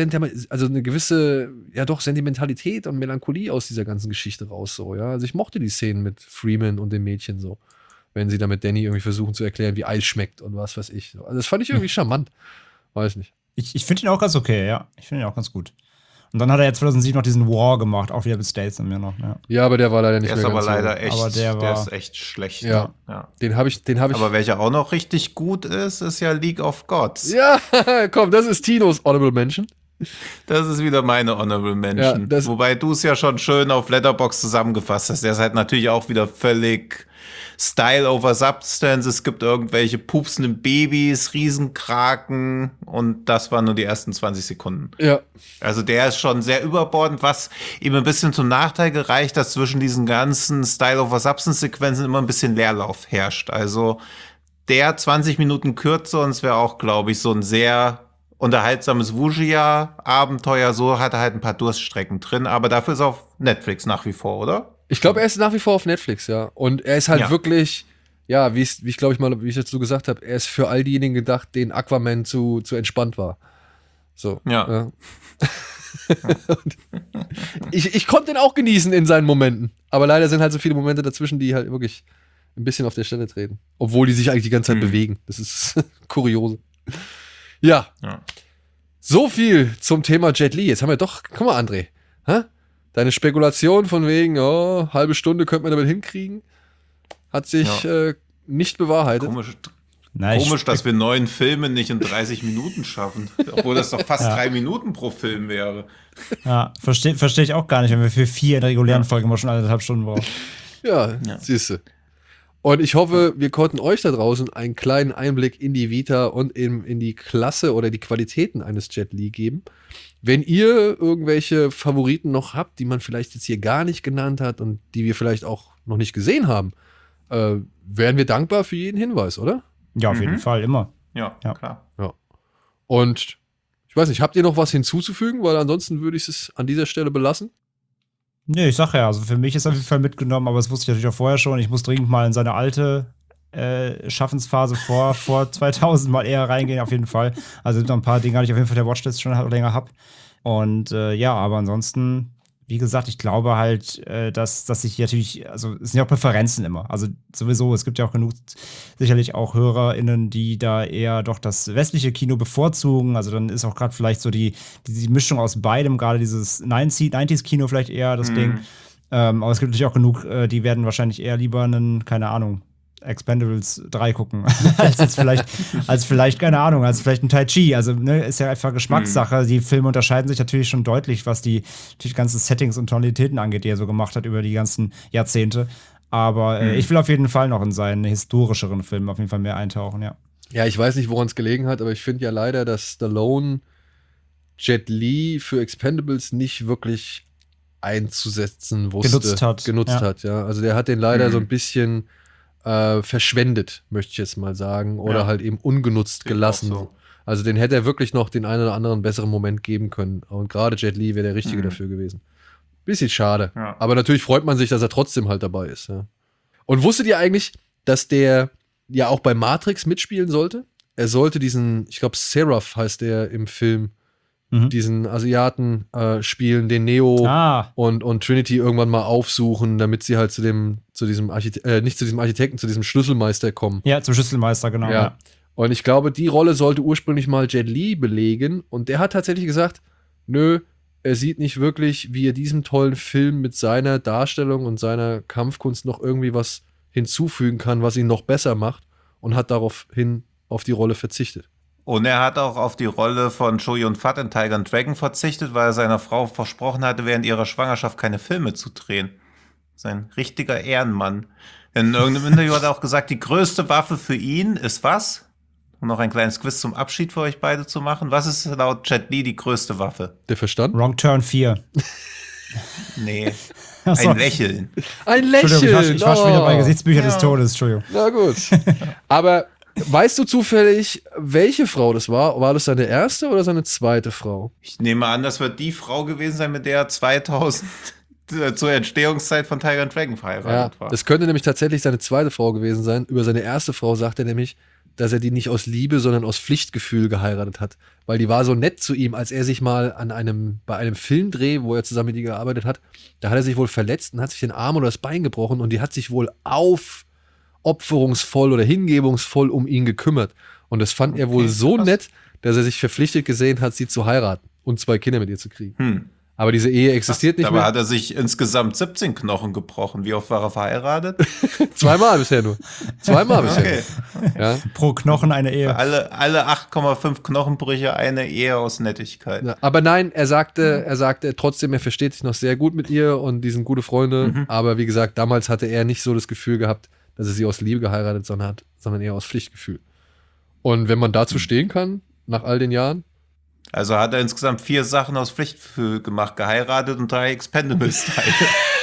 Sentimentalität und Melancholie aus dieser ganzen Geschichte raus, so, ja. Also ich mochte die Szenen mit Freeman und dem Mädchen so, wenn sie da mit Danny irgendwie versuchen zu erklären, wie Eis schmeckt und was weiß ich. Also das fand ich irgendwie charmant. Weiß nicht. Ich finde ihn auch ganz okay, ja. Ich finde ihn auch ganz gut. Und dann hat er jetzt 2007 noch diesen War gemacht, auch wieder mit Statham ja noch. Ja. Ja, aber der war leider nicht Der mehr ist aber ganz leider so. echt, Aber der ist echt schlecht. Ja. Ja. Den habe ich. Aber welcher auch noch richtig gut ist ja League of Gods. Ja, komm, das ist Tinos Honorable Mention. Das ist wieder meine Honorable Mention. Ja, Wobei du es ja schon schön auf Letterboxd zusammengefasst hast. Der ist halt natürlich auch wieder völlig Style over Substance. Es gibt irgendwelche pupsenden Babys, Riesenkraken und das waren nur die ersten 20 Sekunden. Ja. Also der ist schon sehr überbordend, was ihm ein bisschen zum Nachteil gereicht, dass zwischen diesen ganzen Style over Substance Sequenzen immer ein bisschen Leerlauf herrscht. Also der 20 Minuten kürzer und es wäre auch, glaube ich, so ein sehr unterhaltsames Wuxia-Abenteuer. So hat er halt ein paar Durststrecken drin, aber dafür ist er auf Netflix nach wie vor, oder? Ich glaube, er ist nach wie vor auf Netflix, ja. Und er ist halt Ja. wirklich, ja, wie ich jetzt so gesagt habe, er ist für all diejenigen gedacht, denen Aquaman zu entspannt war. So. Ja. Und ich konnte ihn auch genießen in seinen Momenten. Aber leider sind halt so viele Momente dazwischen, die halt wirklich ein bisschen auf der Stelle treten. Obwohl die sich eigentlich die ganze Zeit bewegen. Das ist kuriose. Ja. So viel zum Thema Jet Li. Jetzt haben wir doch, guck mal, André. Deine Spekulation von wegen, halbe Stunde könnte man damit hinkriegen, hat sich nicht bewahrheitet. Komisch, dass wir 9 Filme nicht in 30 Minuten schaffen. Obwohl das doch fast 3 Minuten pro Film wäre. Ja, versteh ich auch gar nicht, wenn wir für 4 in der regulären Folge mal schon 1,5 Stunden brauchen. Ja. Siehste. Und ich hoffe, wir konnten euch da draußen einen kleinen Einblick in die Vita und in die Klasse oder die Qualitäten eines Jet Li geben. Wenn ihr irgendwelche Favoriten noch habt, die man vielleicht jetzt hier gar nicht genannt hat und die wir vielleicht auch noch nicht gesehen haben, wären wir dankbar für jeden Hinweis, oder? Ja, auf jeden Fall, immer. Ja, klar. Ja. Und ich weiß nicht, habt ihr noch was hinzuzufügen? Weil ansonsten würde ich es an dieser Stelle belassen. Nee, ich sag ja, also für mich ist auf jeden Fall mitgenommen, aber das wusste ich natürlich auch vorher schon. Ich muss dringend mal in seine alte Schaffensphase vor 2000 mal eher reingehen, auf jeden Fall. Also sind noch ein paar Dinge, die ich auf jeden Fall der Watchlist schon länger habe. Und ja, aber ansonsten, wie gesagt, ich glaube halt, dass ich natürlich, also es sind ja auch Präferenzen immer. Also sowieso, es gibt ja auch genug, sicherlich auch HörerInnen, die da eher doch das westliche Kino bevorzugen. Also dann ist auch gerade vielleicht so die Mischung aus beidem, gerade dieses 90s-Kino vielleicht eher das Ding. Aber es gibt natürlich auch genug, die werden wahrscheinlich eher lieber einen, keine Ahnung, Expendables 3 gucken, als vielleicht, keine Ahnung, als vielleicht ein Tai Chi. Also, ne, ist ja einfach Geschmackssache. Die Filme unterscheiden sich natürlich schon deutlich, was die ganzen Settings und Tonalitäten angeht, die er so gemacht hat über die ganzen Jahrzehnte. Aber ich will auf jeden Fall noch in seinen historischeren Filmen auf jeden Fall mehr eintauchen, ja. Ja, ich weiß nicht, woran es gelegen hat, aber ich finde ja leider, dass Stallone Jet Li für Expendables nicht wirklich einzusetzen wusste. Genutzt hat, ja. Also der hat den leider so ein bisschen verschwendet, möchte ich jetzt mal sagen, oder halt eben ungenutzt gelassen. So. Also den hätte er wirklich noch den einen oder anderen besseren Moment geben können. Und gerade Jet Li wäre der Richtige dafür gewesen. Bisschen schade. Ja. Aber natürlich freut man sich, dass er trotzdem halt dabei ist. Ja. Und wusstet ihr eigentlich, dass der ja auch bei Matrix mitspielen sollte? Er sollte diesen, ich glaube, Seraph heißt der im Film, diesen Asiaten spielen, den Neo und Trinity irgendwann mal aufsuchen, damit sie halt zu diesem Architekten, zu diesem Schlüsselmeister kommen. Ja, zum Schlüsselmeister, genau. Ja. Und ich glaube, die Rolle sollte ursprünglich mal Jet Li belegen. Und der hat tatsächlich gesagt, nö, er sieht nicht wirklich, wie er diesem tollen Film mit seiner Darstellung und seiner Kampfkunst noch irgendwie was hinzufügen kann, was ihn noch besser macht. Und hat daraufhin auf die Rolle verzichtet. Und er hat auch auf die Rolle von Chow Yun-fat in Tiger and Dragon verzichtet, weil er seiner Frau versprochen hatte, während ihrer Schwangerschaft keine Filme zu drehen. Sein richtiger Ehrenmann. In irgendeinem Interview hat er auch gesagt, die größte Waffe für ihn ist was? Um noch ein kleines Quiz zum Abschied für euch beide zu machen. Was ist laut Jet Li die größte Waffe? Der Verstand? Wrong Turn 4. Nee, Achso. ein Lächeln. Ein Lächeln! Entschuldigung, ich wasche wieder bei Gesichtsbüchern des Ja. Todes, Entschuldigung. Na gut. Aber weißt du zufällig, welche Frau das war? War das seine erste oder seine zweite Frau? Ich nehme an, das wird die Frau gewesen sein, mit der er 2000 zur Entstehungszeit von Tiger and Dragon Ja, verheiratet war. das könnte nämlich tatsächlich seine zweite Frau gewesen sein. Über seine erste Frau sagt er nämlich, dass er die nicht aus Liebe, sondern aus Pflichtgefühl geheiratet hat. Weil die war so nett zu ihm, als er sich mal bei einem Filmdreh, wo er zusammen mit ihr gearbeitet hat, da hat er sich wohl verletzt und hat sich den Arm oder das Bein gebrochen und die hat sich wohl aufopferungsvoll oder hingebungsvoll um ihn gekümmert. Und das fand er wohl so krass. nett, dass er sich verpflichtet gesehen hat, sie zu heiraten und 2 Kinder mit ihr zu kriegen. Aber diese Ehe existiert nicht Dabei mehr. hat er sich insgesamt 17 Knochen gebrochen. Wie oft war er verheiratet? 2-mal bisher nur. 2-mal bisher. Okay. Ja. Pro Knochen eine Ehe. Alle 8,5 Knochenbrüche eine Ehe aus Nettigkeit. Ja, aber nein, er sagte trotzdem, er versteht sich noch sehr gut mit ihr und die sind gute Freunde. Aber wie gesagt, damals hatte er nicht so das Gefühl gehabt, dass er sie aus Liebe geheiratet sondern eher aus Pflichtgefühl. Und wenn man dazu stehen kann, nach all den Jahren, Also hat er insgesamt 4 Sachen aus Pflichtgefühl gemacht, geheiratet und 3 Expendables-Teile.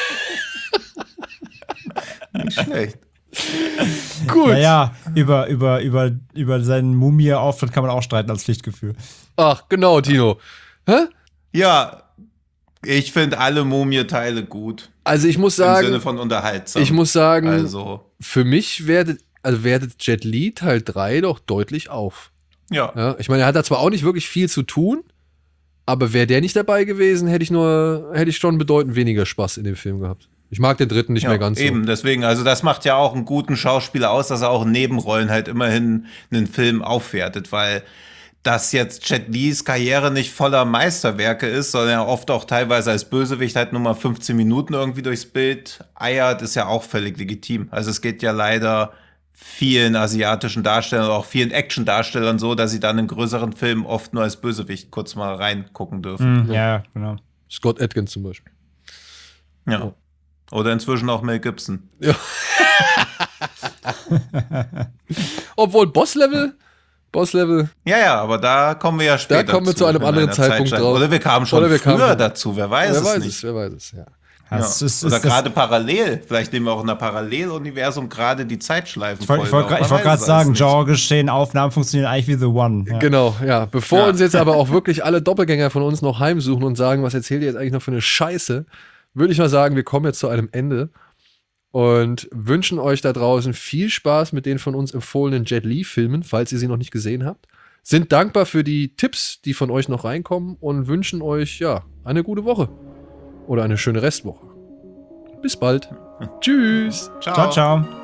Nicht schlecht. gut. Naja, über seinen Mumie-Auftritt kann man auch streiten als Pflichtgefühl. Ach, genau, Tino. Hä? Ja, ich finde alle Mumie-Teile gut. Also ich muss Im Sinne sagen, von unterhaltsam. Also, für mich wertet Jet Li Teil 3 doch deutlich auf. ja. Ja, ich meine, er hat da zwar auch nicht wirklich viel zu tun, aber wäre der nicht dabei gewesen, hätte ich schon bedeutend weniger Spaß in dem Film gehabt. Ich mag den dritten nicht Ja, mehr ganz eben, deswegen, also das macht ja auch einen guten Schauspieler aus, dass er auch in Nebenrollen halt immerhin einen Film aufwertet, weil dass jetzt Jet Lis Karriere nicht voller Meisterwerke ist, sondern er oft auch teilweise als Bösewicht halt nur mal 15 Minuten irgendwie durchs Bild eiert, ist ja auch völlig legitim. Also es geht ja leider vielen asiatischen Darstellern oder auch vielen Action-Darstellern so, dass sie dann in größeren Filmen oft nur als Bösewicht kurz mal reingucken dürfen. Ja, genau. so. Scott Adkins zum Beispiel. Ja. Oder inzwischen auch Mel Gibson. Obwohl Boss-Level, Ja, aber da kommen wir ja später kommen wir zu einem in anderen einer Zeitpunkt Zeitschleife. drauf. Oder wir kamen schon Oder wir kamen früher schon- dazu, wer weiß es. wer weiß es, ja. Ja. Das ist Oder das- gerade parallel. Vielleicht nehmen wir auch in einer Paralleluniversum gerade die Zeitschleifen. Ich wollte gerade sagen, Genre-Geschehen, Aufnahmen funktionieren eigentlich wie The One. Ja. Genau, ja. Bevor Ja. uns jetzt aber auch wirklich alle Doppelgänger von uns noch heimsuchen und sagen, was erzählt ihr jetzt eigentlich noch für eine Scheiße, würde ich mal sagen, wir kommen jetzt zu einem Ende und wünschen euch da draußen viel Spaß mit den von uns empfohlenen Jet Li-Filmen, falls ihr sie noch nicht gesehen habt. Sind dankbar für die Tipps, die von euch noch reinkommen und wünschen euch, ja, eine gute Woche. Oder eine schöne Restwoche. Bis bald. Tschüss. Ciao, ciao.